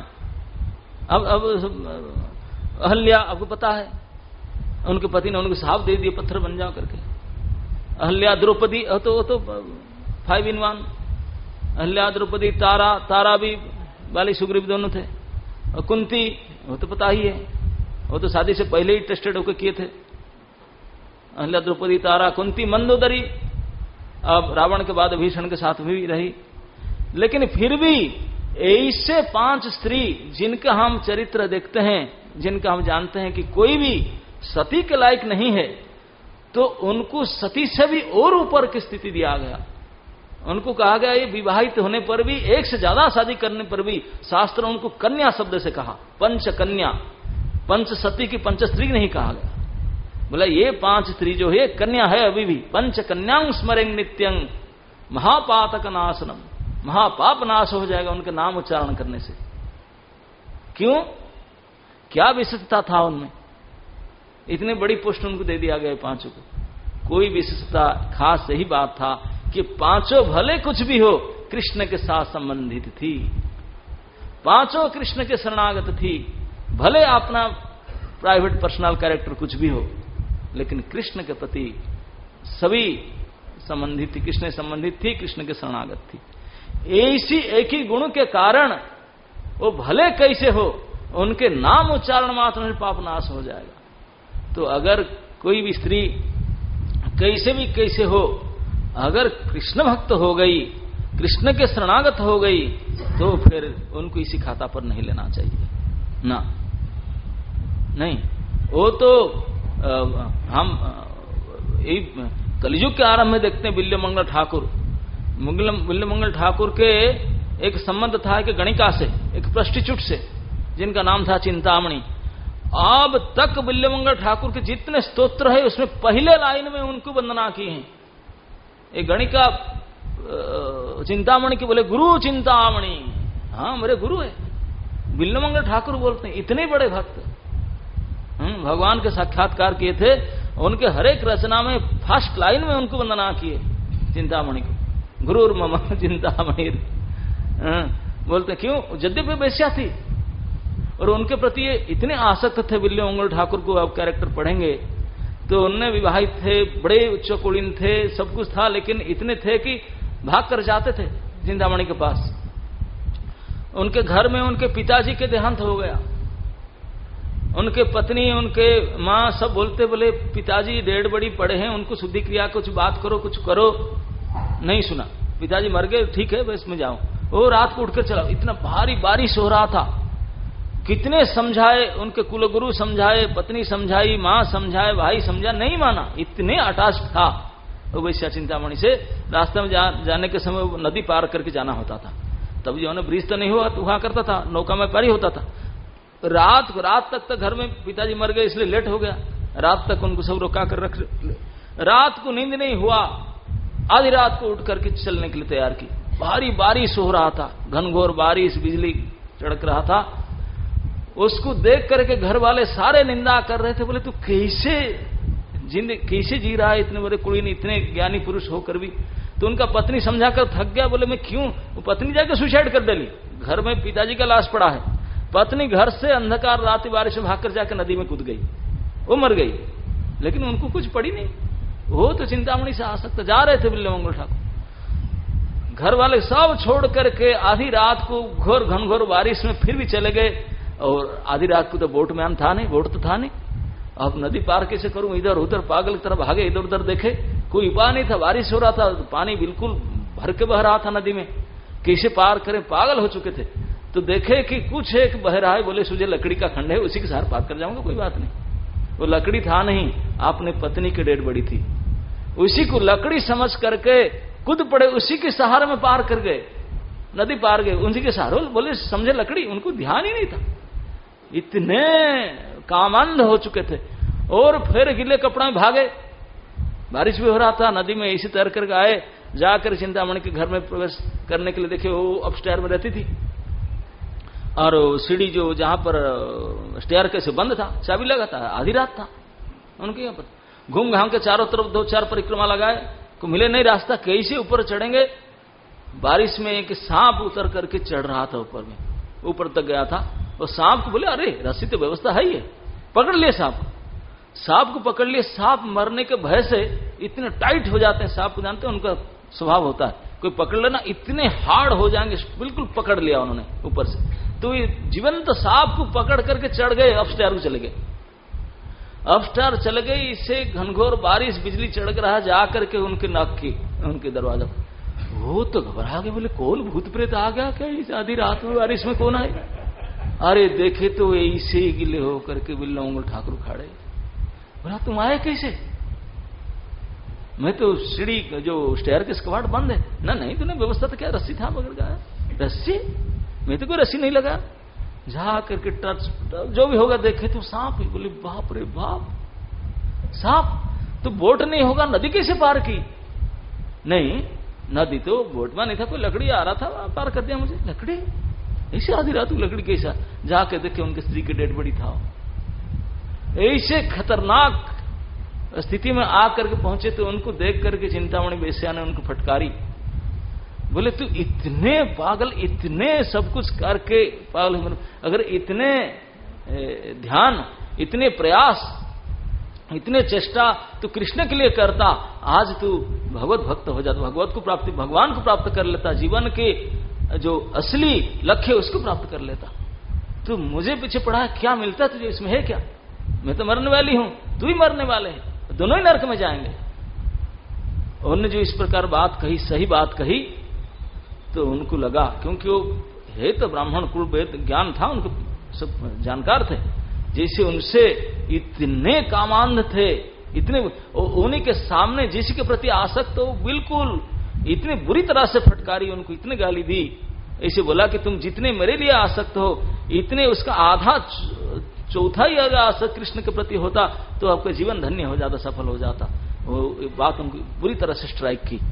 अब अहल्या आपको पता है, उनके पति ने उनको साफ दे दिए, पत्थर बन जाओ करके। अहल्या द्रौपदी तो 5 in 1, अहल्या द्रौपदी तारा, तारा भी बाली सुग्रीव दोनों थे, और कुंती वो तो पता ही है, वो तो शादी से पहले ही टेस्टेड होकर किए थे। अहल्या द्रौपदी तारा कुंती मंदोदरी, अब रावण के बाद भीषण के साथ भी रही। लेकिन फिर भी ऐसे 5 स्त्री जिनका हम चरित्र देखते हैं, जिनका हम जानते हैं कि कोई भी सती के लायक नहीं है, तो उनको सती से भी और ऊपर की स्थिति दिया गया। उनको कहा गया ये विवाहित होने पर भी, एक से ज्यादा शादी करने पर भी शास्त्र उनको कन्या शब्द से कहा, पंच कन्या, पंच सती की पंच स्त्री नहीं कहा गया। बोला ये 5 स्त्री जो है कन्या है अभी भी। पंच कन्यां स्मरें नित्यं महापातक नाशनम, महापाप नाश हो जाएगा उनके नाम उच्चारण करने से। क्यों? क्या विशिष्टता था उनमें? इतनी बड़ी पोस्ट उनको दे दिया गया 5 को। कोई विशिष्टता, खास यही बात था कि 5 भले कुछ भी हो कृष्ण के साथ संबंधित थी, 5 कृष्ण के शरणागत थी। भले अपना प्राइवेट पर्सनल कैरेक्टर कुछ भी हो, लेकिन कृष्ण के प्रति सभी संबंधित थी, कृष्ण संबंधित थी, कृष्ण के शरणागत थी। ऐसी एक ही गुण के कारण वो भले कैसे हो, उनके नाम उच्चारण मात्र में पाप नाश हो जाएगा। तो अगर कोई भी स्त्री कैसे भी कैसे हो, अगर कृष्ण भक्त हो गई, कृष्ण के शरणागत हो गई, तो फिर उनको इसी खाता पर नहीं लेना चाहिए ना। नहीं, वो तो हम कलियुग के आरंभ में देखते हैं बिल्वमंगल ठाकुर, बिल्वमंगल ठाकुर के एक संबंध था कि गणिका से, एक प्रोस्टिट्यूट से, जिनका नाम था चिंतामणि। अब तक बिल्वमंगल ठाकुर के जितने स्तोत्र है उसमें पहले लाइन में उनको वंदना की है। एक गणिका चिंतामणि की बोले गुरु चिंतामणि, हाँ मेरे गुरु है, बिल्वमंगल ठाकुर बोलते हैं। इतने बड़े भक्त भगवान के साक्षात्कार किए थे, उनके हर एक रचना में फर्स्ट लाइन में उनको वंदना किए चिंतामणि को, गुरुर मम चिंतामणि बोलते। क्यों? यद्यपि वैश्या थी और उनके प्रति इतने आसक्त थे बिल्वमंगल ठाकुर को। आप कैरेक्टर पढ़ेंगे तो उनने विवाहित थे, बड़े उच्च कुलीन थे, सब कुछ था, लेकिन इतने थे कि भाग कर जाते थे चिंतामणि के पास। उनके घर में उनके पिताजी के देहांत हो गया, उनके पत्नी, उनके माँ सब बोलते, बोले पिताजी डेढ़ बड़ी पड़े हैं, उनको शुद्धि क्रिया कुछ बात करो, कुछ करो। नहीं सुना, पिताजी मर गए, ठीक है बस मैं जाऊं। वो रात को उठकर चला, इतना भारी बारिश हो रहा था, कितने समझाए, उनके कुलगुरु समझाए, पत्नी समझाई, माँ समझाए, भाई समझा, नहीं माना। इतने अटाच था वो वैश्या चिंतामणि से। रास्ते में जाने के समय नदी पार करके जाना होता था, तब जो है ब्रिज तो नहीं हुआ करता था, नौका में पार ही होता था। रात तक घर में पिताजी मर गए इसलिए लेट हो गया, रात तक उनको सब रोका कर रख। रात को नींद नहीं हुआ, आधी रात को उठ करके चलने के लिए तैयार की। भारी बारिश हो रहा था, घनघोर बारिश, बिजली चड़क रहा था। उसको देख करके घर वाले सारे निंदा कर रहे थे, बोले तू कैसे जी रहा है, इतने बड़े कुड़ी, इतने ज्ञानी पुरुष होकर भी। तो उनका पत्नी समझाकर थक गया, बोले मैं क्यों। वो पत्नी जाकर सुसाइड कर डाली, घर में पिताजी का लाश पड़ा है। पत्नी घर से अंधकार रात बारिश में भागकर जाकर नदी में कूद गई, वो मर गई, लेकिन उनको कुछ पड़ी नहीं। वो तो चिंतामणि से आसक्त जा रहे थे बिल्वमंगल ठाकुर। घर वाले सब छोड़ करके आधी रात को घोर घनघोर बारिश में फिर भी चले गए। और आधी रात को तो बोट में था नहीं, बोट तो था नहीं, अब नदी पार कैसे करूं, इधर उधर पागल की तरह भागे, इधर उधर देखे, कोई उपाय नहीं था। बारिश हो रहा था, पानी बिल्कुल भर के बह रहा था नदी में, कैसे पार करें, पागल हो चुके थे। तो देखे कि कुछ एक बह रहा है, बोले सुझे लकड़ी का खंड है, उसी के साथ पार कर जाऊंगा, कोई बात नहीं। वो लकड़ी था नहीं, आपने पत्नी की डेड बड़ी थी, उसी को लकड़ी समझ करके कूद पड़े, उसी के सहारे में पार कर गए, नदी पार गए उसी के सहारे। बोले समझे लकड़ी, उनको ध्यान ही नहीं था, इतने कामांध हो चुके थे। और फिर गिले कपड़ा में भागे, बारिश भी हो रहा था, नदी में इसी तैर करके आए, जाकर चिंतामणि के घर में प्रवेश करने के लिए देखे वो अपस्टेयर में रहती थी, और सीढ़ी जो जहां पर स्टेयर कैसे बंद था, चाबी लगा था, आधी रात था उनके यहाँ पर। घूम घाम के चारों तरफ 2-4 परिक्रमा लगाए, को मिले नहीं रास्ता, कैसे ऊपर चढ़ेंगे। बारिश में एक सांप उतर करके चढ़ रहा था ऊपर में, ऊपर तक गया था। और सांप को बोले अरे रस्सी तो व्यवस्था है ही है, पकड़ लिए सांप को पकड़ लिए। सांप मरने के भय से इतने टाइट हो जाते हैं, सांप को जानते हैं उनका स्वभाव होता है, कोई पकड़ लेना इतने हार्ड हो जाएंगे, बिल्कुल पकड़ लिया उन्होंने ऊपर से। तो ये जीवंत सांप को पकड़ करके चढ़ गए, अपस्टेयर को चले गए, अपस्टेयर चले गए। इससे घनघोर बारिश, बिजली चढ़क रहा, जाकर के उनके नाक की, उनके दरवाजा पर। वो तो घबरा गए, बोले कौन भूत प्रेत आ गया क्या इस आधी रात में, बारिश में कौन आए। अरे देखे तो ऐसे ही गिले होकर के बिल्वमंगल ठाकुर खड़े, बोला तुम आए कैसे? मैं तो सीढ़ी जो स्टेयर के कवाट बंद है ना। नहीं तूने व्यवस्था तो क्या, रस्सी था पकड़ का? रस्सी? मैं तो कोई रस्सी नहीं लगा। जा करके टच जो भी होगा देखे तो सांप ही। बोले बाप रे बाप, सांप? तो बोट नहीं होगा, नदी कैसे पार की? नहीं नदी तो बोट में नहीं था, कोई लकड़ी आ रहा था पार कर दिया मुझे। लकड़ी? ऐसे आधी रात लकड़ी कैसा? जाके देखे उनके स्त्री की डेड बॉडी था। ऐसे खतरनाक स्थिति में आकर के पहुंचे तो उनको देख करके चिंतामणि बेस्या ने उनको फटकारी। बोले तू इतने पागल, इतने सब कुछ करके पागल, अगर इतने ध्यान, इतने प्रयास, इतने चेष्टा तू कृष्ण के लिए करता, आज तू भगवत भक्त हो जाता, भगवत को प्राप्ति, भगवान को प्राप्त कर लेता, जीवन के जो असली लक्ष्य उसको प्राप्त कर लेता। तू मुझे पीछे पड़ा है, क्या मिलता तुझे इसमें? है क्या? मैं तो मरने वाली हूं, तू ही मरने वाले है, दोनों ही नरक में जाएंगे। उन्होंने जो इस प्रकार बात कही, सही बात कही, तो उनको लगा, क्योंकि वो है तो ब्राह्मण कुल, वेद ज्ञान था उनको, सब जानकार थे, जैसे उनसे इतने कामांध थे, इतने उन्हीं के सामने जिसी के प्रति आसक्त हो, बिल्कुल इतनी बुरी तरह से फटकारी, उनको इतने गाली दी, ऐसे बोला कि तुम जितने मेरे लिए आसक्त हो, इतने उसका आधा चौथा ही अगर आसक्त कृष्ण के प्रति होता तो आपका जीवन धन्य हो जाता, सफल हो जाता। वो बात उनको बुरी तरह से स्ट्राइक की।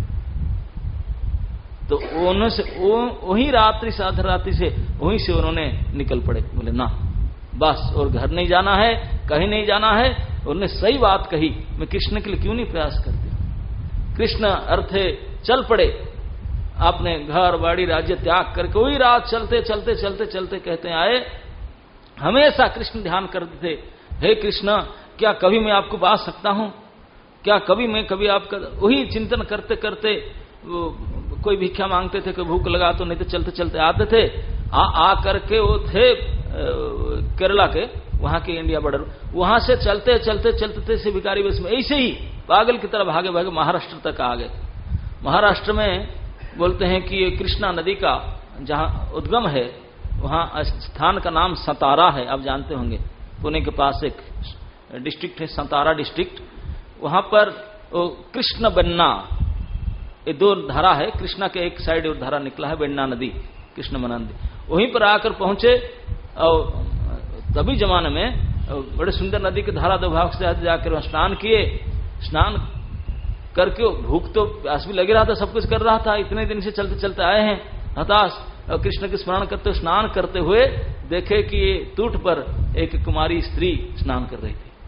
तो उन्होंने वही रात्रि से, आधी रात्रि से वहीं से उन्होंने निकल पड़े। बोले ना बस, और घर नहीं जाना है, कहीं नहीं जाना है। उन्होंने सही बात कही, मैं कृष्ण के लिए क्यों नहीं प्रयास करती? कृष्ण अर्थे चल पड़े, आपने घर बाड़ी राज्य त्याग करके वही रात चलते चलते चलते चलते कहते आए, हमेशा कृष्ण ध्यान करते थे, हे कृष्ण क्या कभी मैं आपको पा सकता हूं? क्या कभी मैं, कभी आपका, वही चिंतन करते करते कोई भिक्षा मांगते थे, कोई भूख लगा तो, नहीं तो चलते चलते आते थे। आ करके वो थे केरला के, वहां के इंडिया बॉर्डर, वहां से चलते चलते चलते थे से भिखारी बस में ऐसे ही पागल की तरह भागे भागे महाराष्ट्र तक आ गए। महाराष्ट्र में बोलते हैं कि ये कृष्णा नदी का जहां उद्गम है, वहां स्थान का नाम सतारा है, आप जानते होंगे। पुणे के पास एक डिस्ट्रिक्ट है सतारा डिस्ट्रिक्ट, वहां पर कृष्ण बेन्ना, ये दो धारा है, कृष्णा के एक साइड और धारा निकला है बेन्ना नदी, कृष्ण मना नदी, वहीं पर आकर पहुंचे। और तभी जमाने में बड़े सुंदर नदी की धारा दो भाग से जाकर वहां स्नान किए। स्नान करके भूख तो प्यास भी लगी रहा था, सब कुछ कर रहा था, इतने दिन से चलते चलते आए हैं हताश, और कृष्ण के स्मरण करते स्नान करते हुए देखे कि तूट पर एक कुमारी स्त्री स्नान कर रही थी।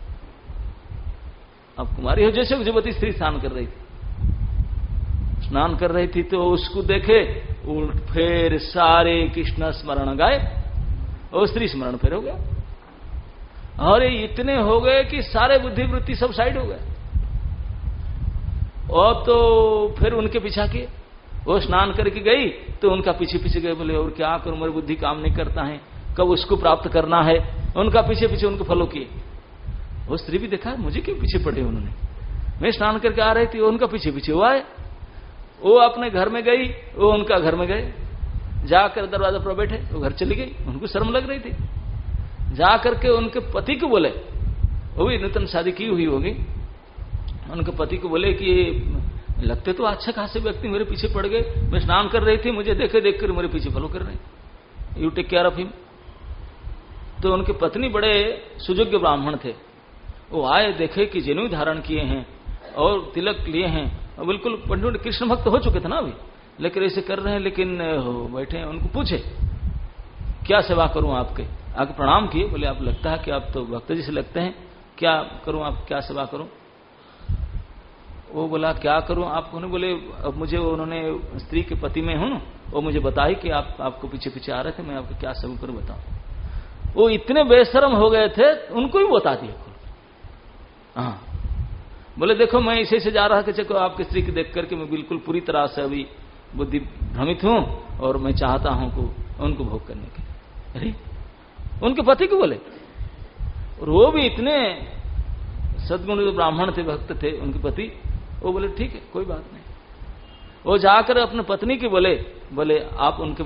अब कुमारी हो जैसे युवती स्त्री स्नान कर रही थी, स्नान कर रही थी, तो उसको देखे उल्ट फिर सारे कृष्ण स्मरण गाए, और स्त्री स्मरण फिर हो गया। और ये इतने हो गए कि सारे बुद्धिवृत्ति सब साइड हो गए। और तो फिर उनके पीछा किए, वो स्नान करके गई तो उनका पीछे पीछे गए। बोले और क्या करूं, मेरी बुद्धि काम नहीं करता है, कब उसको प्राप्त करना है, उनका पीछे पीछे उनको फॉलो किए। वो स्त्री भी देखा मुझे क्यों पीछे पड़े उन्होंने, मैं स्नान करके आ रही थी, वो उनका पीछे पीछे हुआ है। वो अपने घर में गई, वो उनका घर में गए, जाकर दरवाजा पर बैठे, वो घर चली गई, उनको शर्म लग रही थी। जाकर के उनके पति को बोले, वो भी नूतन शादी की हुई होगी, उनके पति को बोले कि लगते तो अच्छे खासे व्यक्ति मेरे पीछे पड़ गए, मैं स्नान कर रही थी, मुझे देखे देख कर मेरे पीछे फॉलो कर रहे, you take care of him. तो उनके पत्नी बड़े सुयोग्य ब्राह्मण थे, वो आए, देखे कि जनेऊ धारण किए हैं और तिलक लिए हैं, और बिल्कुल पंडित कृष्ण भक्त हो चुके थे ना अभी, लेकिन ऐसे कर रहे हैं, लेकिन बैठे हैं। उनको पूछे क्या सेवा करूं आपके, आगे प्रणाम किए, बोले आप लगता है कि आप तो भक्त जी से लगते हैं, क्या करूं, आप क्या सेवा करूं? वो बोला क्या करूं आप? उन्होंने बोले अब मुझे, उन्होंने स्त्री के पति में हूं, वो मुझे बताई कि आपको पीछे पीछे आ रहे थे, मैं आपको क्या सेवा करूं बताऊं। वो इतने बेशर्म हो गए थे, उनको ही बता दिया। हाँ, बोले देखो मैं इसे से जा रहा था, चलो आपकी स्त्री की देख करके मैं बिल्कुल पूरी तरह से अभी बुद्धि भ्रमित हूं, और मैं चाहता हूं को उनको भोग करने के। अरे उनके पति को बोले, और वो भी इतने सद्गुण ब्राह्मण थे, भक्त थे उनके पति। वो बोले ठीक है कोई बात नहीं। वो जाकर अपने पत्नी की बोले आप उनके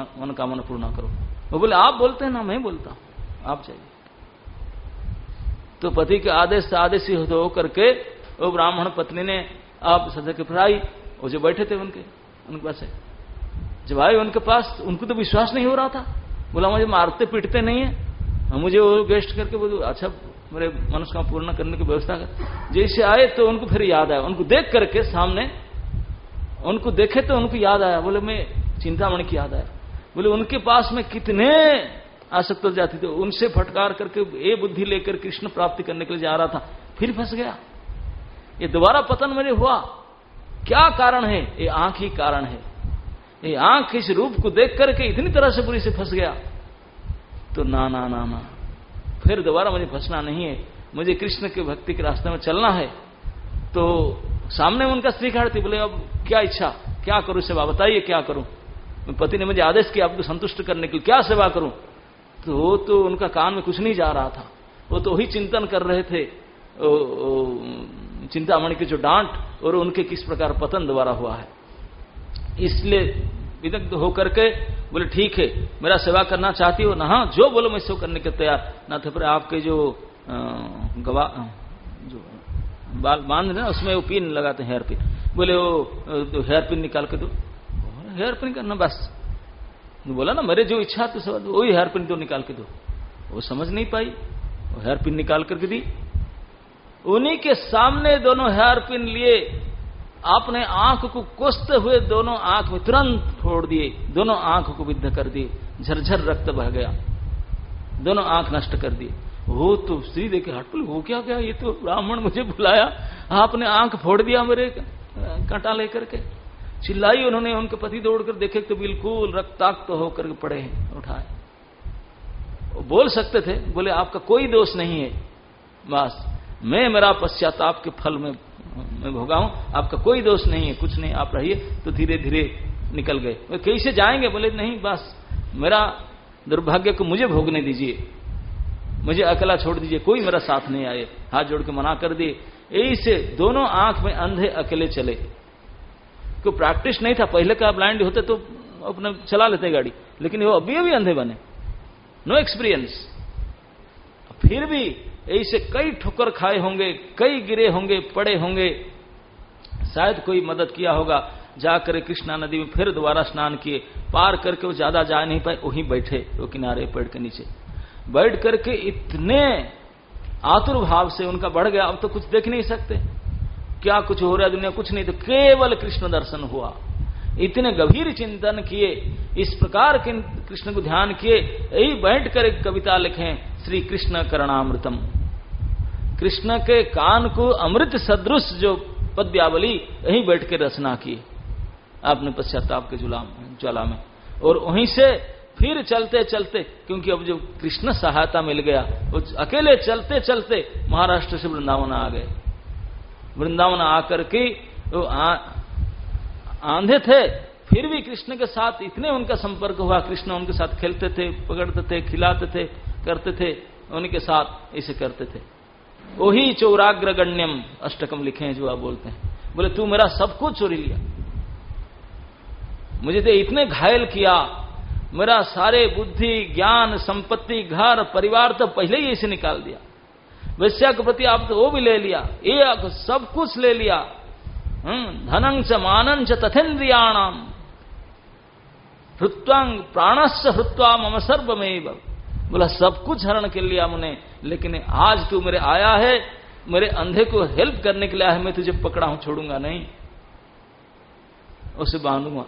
मनोकामना पूर्ण करो। वो बोले आप बोलते हैं ना, मैं बोलता हूं, आप चाहिए। तो पति के आदेश से आदेश हो करके वो ब्राह्मण पत्नी ने आप सदा के फिर आई, वो जो बैठे थे उनके पास है, जब आए उनके पास, उनको तो विश्वास नहीं हो रहा था। बोला मुझे मारते पीटते नहीं है, मुझे वो गेस्ट करके बोलो अच्छा मेरे मनोकामना पूर्ण करने की व्यवस्था कर। जैसे आए तो उनको फिर याद आया, उनको देख करके सामने उनको देखे तो उनको याद आया, बोले मैं चिंतामणि की याद आया। बोले उनके पास में कितने आसक्त हो जाती थी, उनसे फटकार करके ये बुद्धि लेकर कृष्ण प्राप्ति करने के लिए जा रहा था, फिर फंस गया। ये दोबारा पतन मेरे हुआ, क्या कारण है? ये आंख ही कारण है। ये आंख इस रूप को देख करके इतनी तरह से बुरी से फंस गया। तो ना ना ना ना, फिर दोबारा मुझे फंसना नहीं है, मुझे कृष्ण के भक्ति के रास्ते में चलना है। तो सामने उनका स्त्री खड़ी थी, बोले अब क्या इच्छा, क्या करूं सेवा, बताइए क्या करूं। पति ने मुझे आदेश किया आपको संतुष्ट करने के लिए, क्या सेवा करूं। तो उनका कान में कुछ नहीं जा रहा था, वो तो वही चिंतन कर रहे थे चिंतामणि के जो डांट और उनके किस प्रकार पतन दोबारा हुआ है। इसलिए विदग्ध होकर के बोले ठीक है, मेरा सेवा करना चाहती हो ना, हाँ जो बोलो मैं सेवा करने के तैयार ना। तो फिर आपके जो जो बाल बांध ना उसमें वो पिन लगाते हैं, हेयर पिन, बोले वो हेयर पिन निकाल के दो। हेयर पिन करना बस, बोला ना मेरे जो इच्छा तो सब वही हेयर पिन तो निकाल के दो। वो समझ नहीं पाई, वो हेयर पिन निकाल करके दी। उन्हीं के सामने दोनों हेयर पिन लिए, आपने आंख को कोसते हुए दोनों आंख में तुरंत फोड़ दिए, दोनों आंख को विद्ध कर दिए, झरझर रक्त बह गया, दोनों आंख नष्ट कर दिए। वो तो स्त्री देखे हट पड़ी, वो क्या क्या, ये तो ब्राह्मण मुझे बुलाया, आपने आंख फोड़ दिया मेरे कांटा लेकर के। चिल्लाई उन्होंने, उनके पति दौड़कर देखे तो बिल्कुल रक्ताक्त होकर पड़े हैं, उठाए। वो बोल सकते थे, बोले आपका कोई दोष नहीं है, बस मैं मेरा पश्चाताप के फल में मैं भोगा हूं, आपका कोई दोष नहीं है, कुछ नहीं, आप रहिए। तो धीरे धीरे निकल गए। वे कैसे जाएंगे, बोले नहीं बस मेरा दुर्भाग्य को मुझे भोगने दीजिए, मुझे अकेला छोड़ दीजिए, कोई मेरा साथ नहीं आए। हाथ जोड़ के मना कर दिए। यही से दोनों आंख में अंधे अकेले चले, को प्रैक्टिस नहीं था। पहले का ब्लाइंड होते तो अपने चला लेते गाड़ी, लेकिन वो अभी अंधे बने, नो एक्सपीरियंस। फिर भी ऐसे कई ठोकर खाए होंगे, कई गिरे होंगे, पड़े होंगे, शायद कोई मदद किया होगा। जाकर कृष्णा नदी में फिर दोबारा स्नान किए, पार करके वो ज्यादा जा नहीं पाए, वहीं बैठे वो किनारे पेड़ के नीचे बैठ करके इतने आतुर भाव से उनका बढ़ गया, अब तो कुछ देख नहीं सकते, क्या कुछ हो रहा है दुनिया, कुछ नहीं, तो केवल कृष्ण दर्शन हुआ। इतने गंभीर चिंतन किए, इस प्रकार के कृष्ण को ध्यान किए, यही बैठ कर एक कविता लिखे, श्री कृष्ण करणामृतम। कृष्ण के कान को अमृत सदृश जो पद्यावली यहीं बैठ के रचना की आपने पश्चाताप के ज्वाला में। और वहीं से फिर चलते चलते, क्योंकि अब जो कृष्ण सहायता मिल गया, वो अकेले चलते चलते महाराष्ट्र से वृंदावन आ गए। वृंदावन आकर के वो आंधे थे, फिर भी कृष्ण के साथ इतने उनका संपर्क हुआ, कृष्ण उनके साथ खेलते थे, पकड़ते थे, खिलाते थे, करते थे, उनके साथ ऐसे करते थे। वही चौराग्रगण्यम अष्टकम लिखे हैं जो आप बोलते हैं। बोले तू मेरा सब कुछ चोरी लिया, मुझे तो इतने घायल किया, मेरा सारे बुद्धि ज्ञान संपत्ति घर परिवार तो पहले ही ऐसे निकाल दिया, वैश्या के प्रति आप तो वो भी ले लिया, ये सब कुछ ले लिया, धनं च मानं च तथेन्द्रियाणाम हृत्वांग प्राणश्च हृत्वा मम सर्वमेव। बोला सब कुछ हरण कर लिया मैंने, लेकिन आज तू मेरे आया है, मेरे अंधे को हेल्प करने के लिए आया है, मैं तुझे पकड़ा हूं, छोड़ूंगा नहीं, उसे बांधूंगा।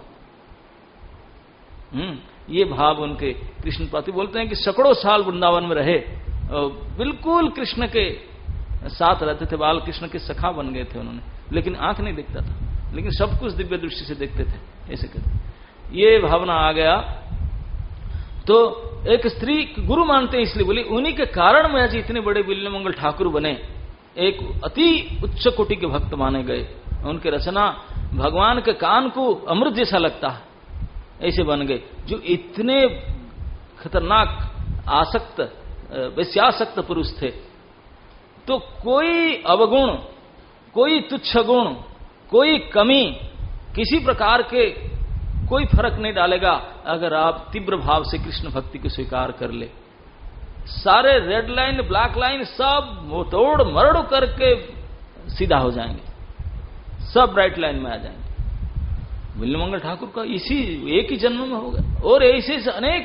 ये भाव उनके कृष्ण पाती बोलते हैं कि सैकड़ों साल वृंदावन में रहे, बिल्कुल कृष्ण के साथ रहते थे, बाल कृष्ण के सखा बन गए थे उन्होंने, लेकिन आंख नहीं दिखता था, लेकिन सब कुछ दिव्य दृष्टि से देखते थे, ऐसे करते। ये भावना आ गया तो एक स्त्री गुरु मानते हैं, इसलिए बोली उन्हीं के कारण में आज इतने बड़े बिल्ले मंगल ठाकुर बने, एक अति उच्च कोटि के भक्त माने गए। उनके रचना भगवान के कान को अमृत जैसा लगता है, ऐसे बन गए, जो इतने खतरनाक आसक्त वैश्यासक्त पुरुष थे। तो कोई अवगुण, कोई तुच्छ गुण, कोई कमी, किसी प्रकार के कोई फर्क नहीं डालेगा अगर आप तीव्र भाव से कृष्ण भक्ति को स्वीकार कर ले। सारे रेड लाइन ब्लैक लाइन सब तोड़ मरड़ करके सीधा हो जाएंगे, सब राइट लाइन में आ जाएंगे। नीलमंगल ठाकुर का इसी एक ही जन्म में होगा। और ऐसे अनेक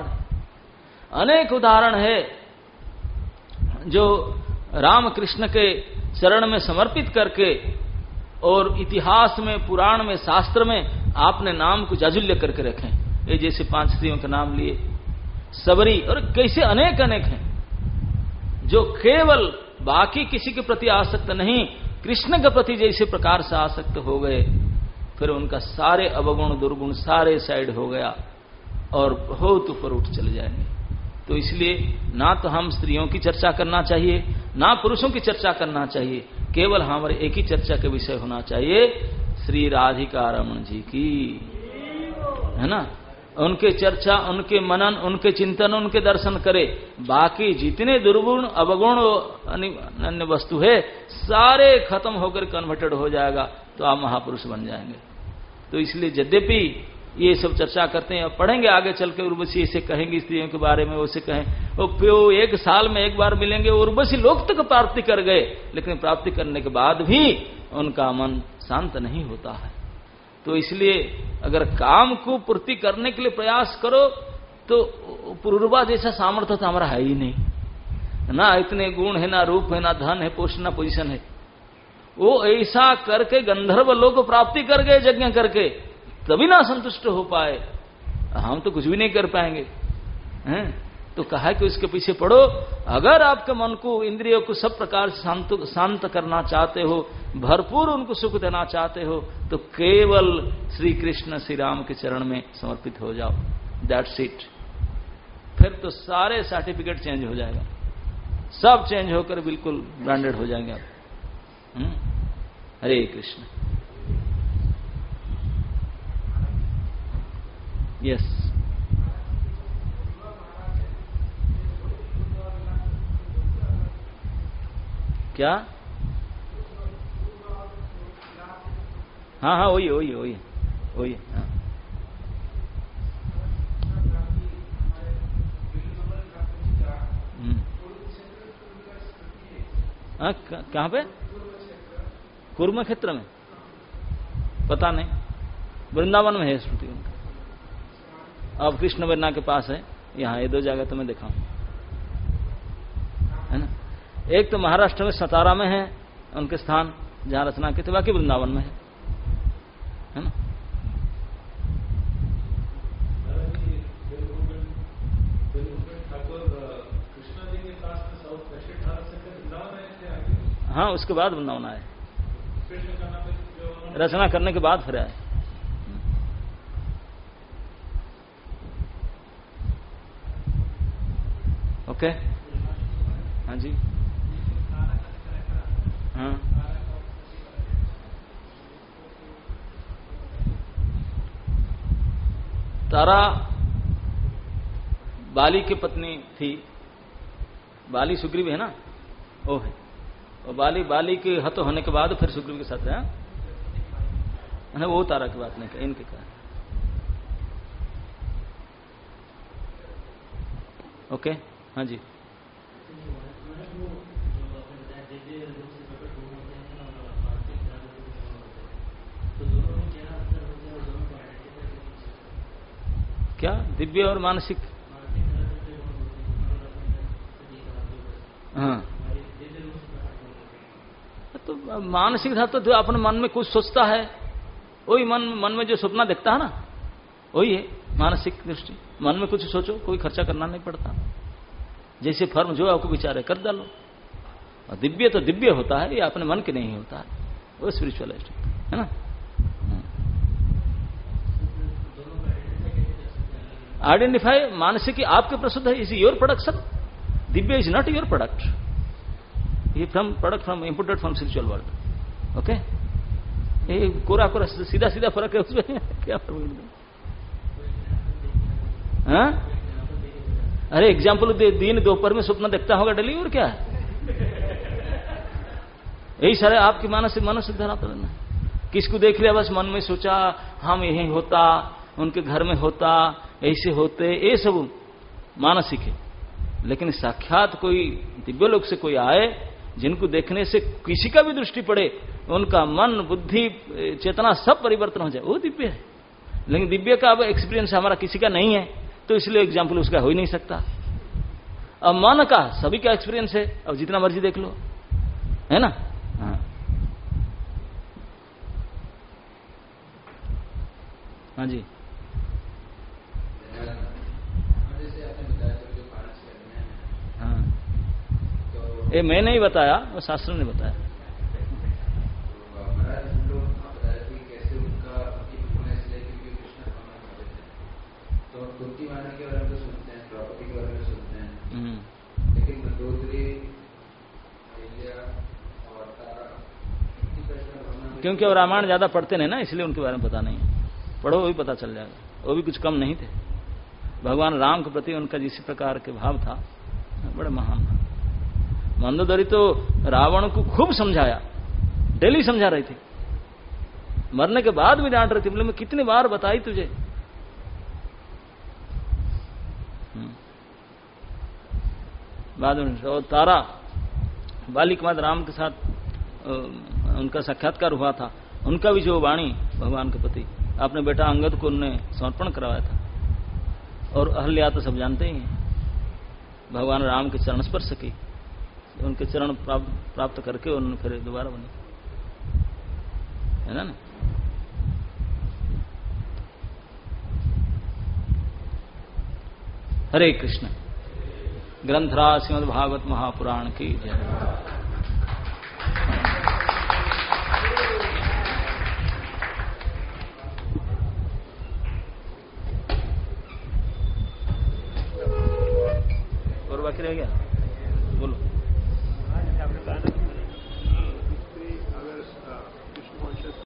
उदाहरण है जो रामकृष्ण के चरण में समर्पित करके और इतिहास में, पुराण में, शास्त्र में आपने नाम को जाजुल्य करके रखे। ये जैसे 5 स्त्रियों के नाम लिए, सबरी, और कैसे अनेक हैं जो केवल बाकी किसी के प्रति आसक्त नहीं, कृष्ण के प्रति जैसे प्रकार से आसक्त हो गए, फिर उनका सारे अवगुण दुर्गुण सारे साइड हो गया और बहुत ऊपर उठ चले जाएंगे। तो इसलिए ना तो हम स्त्रियों की चर्चा करना चाहिए, ना पुरुषों की चर्चा करना चाहिए, केवल हमारे एक ही चर्चा के विषय होना चाहिए, श्री राधिका रमण जी की, है ना। उनके चर्चा, उनके मनन, उनके चिंतन, उनके दर्शन करे। बाकी जितने दुर्गुण अवगुण अन्य वस्तु है सारे खत्म होकर कन्वर्टेड हो जाएगा, तो आप महापुरुष बन जाएंगे। तो इसलिए यद्यपि ये सब चर्चा करते हैं, पढ़ेंगे आगे चल के, उर्वशी ऐसे कहेंगे स्त्रियों के बारे में, वैसे कहें, वो 1 साल में एक बार मिलेंगे, उर्वशी लोक तक प्राप्ति कर गए, लेकिन प्राप्ति करने के बाद भी उनका मन शांत नहीं होता है। तो इसलिए अगर काम को पूर्ति करने के लिए प्रयास करो तो पूर्वा जैसा सामर्थ्य तो हमारा है ही नहीं, ना इतने गुण है, ना रूप है, ना धन है, पोषण, ना पोजीशन है। वो ऐसा करके गंधर्व लोक प्राप्ति कर गए यज्ञ करके, तभी ना संतुष्ट हो पाए। हम तो कुछ भी नहीं कर पाएंगे, हैं? तो कहा कि उसके पीछे पड़ो। अगर आपके मन को, इंद्रियों को सब प्रकार से शांत करना चाहते हो, भरपूर उनको सुख देना चाहते हो, तो केवल श्री कृष्ण श्री राम के चरण में समर्पित हो जाओ। That's it. फिर तो सारे सर्टिफिकेट चेंज हो जाएगा, सब चेंज होकर बिल्कुल ब्रांडेड हो जाएंगे आप। हरे कृष्ण। यस, क्या? हाँ, वही हाँ। कहाँ पे? कुरुम क्षेत्र में? पता नहीं, वृंदावन में है श्रुति उनका। अब कृष्ण वर्णा के पास है, यहाँ ये 2 जगह तो मैं देखा हूं, है ना। एक तो महाराष्ट्र में सतारा में है उनके स्थान जहां रचना की थी, बाकी वृंदावन में है ना। हाँ, उसके बाद वृंदावन आए, रचना करने के बाद फिर आए। ओके, हाँ जी, हाँ। तारा बाली की पत्नी थी, बाली सुग्रीव है ना, वो है। और बाली के हत होने के बाद फिर सुग्रीव के साथ है ना, वो तारा की बात नहीं कर, इनके का। ओके, हाँ जी। क्या दिव्य और मानसिक? हाँ, तो मानसिक था तो अपने मन में कुछ सोचता है, वही मन में जो सपना देखता है ना, वही है मानसिक दृष्टि। मन में कुछ सोचो, कोई खर्चा करना नहीं पड़ता, जैसे फर्म जो आपको विचार है कर डालो। और दिव्य तो दिव्य होता है, ये अपने मन के नहीं होता है, वो स्पिरिचुअलिस्ट है ना। आइडेंटिफाई मानसिक आपके प्रसिद्ध है, इज योर प्रोडक्शन, दिव्य इज नॉट योर प्रोडक्ट, ये product from imported from spiritual world. Okay, ये कोरा सीधा सीधा फर्क है उसमें क्या फर्क? हाँ, अरे एग्जाम्पल दिन दोपहर में स्वप्न देखता होगा डेली, और क्या है? यही सारे आपकी मानसिक धारा तो है। किसको देख लिया, बस मन में सोचा हम यही होता, उनके घर में होता, ऐसे होते, ये सब मानसिक है। लेकिन साक्षात कोई दिव्य लोक से कोई आए जिनको देखने से किसी का भी दृष्टि पड़े, उनका मन, बुद्धि, चेतना सब परिवर्तन हो जाए, वो दिव्य है। लेकिन दिव्य का अब एक्सपीरियंस हमारा किसी का नहीं है, तो इसलिए एग्जाम्पल उसका हो ही नहीं सकता। अब मन का सभी का एक्सपीरियंस है, अब जितना मर्जी देख लो, है ना। हाँ हाँ जी। हाँ, ये मैं नहीं बताया, वो शास्त्र ने बताया। क्योंकि वो रामायण ज्यादा पढ़ते नहीं ना, इसलिए उनके बारे में पता नहीं है। पढ़ो वो भी पता चल जाएगा, वो भी कुछ कम नहीं थे। भगवान राम के प्रति उनका जिस प्रकार के भाव था, बड़े महान था। मंदोदरी तो रावण को खूब समझाया, डेली समझा रही थी, मरने के बाद भी डांट रही थी, बोले मैं कितनी बार बताई तुझे। बाद में और तारा बाली के बाद राम के साथ उनका साक्षात्कार हुआ था, उनका भी जो वाणी भगवान के प्रति, अपने बेटा अंगद को उन्होंने समर्पण करवाया था। और अहल्या तो सब जानते ही हैं, भगवान राम के चरण स्पर्श की, उनके चरण प्राप्त करके उन्होंने फिर दोबारा बने, है ना। हरे कृष्ण। ग्रंथराज श्रीमद् भागवत महापुराण की जय। और बाकी रह गया।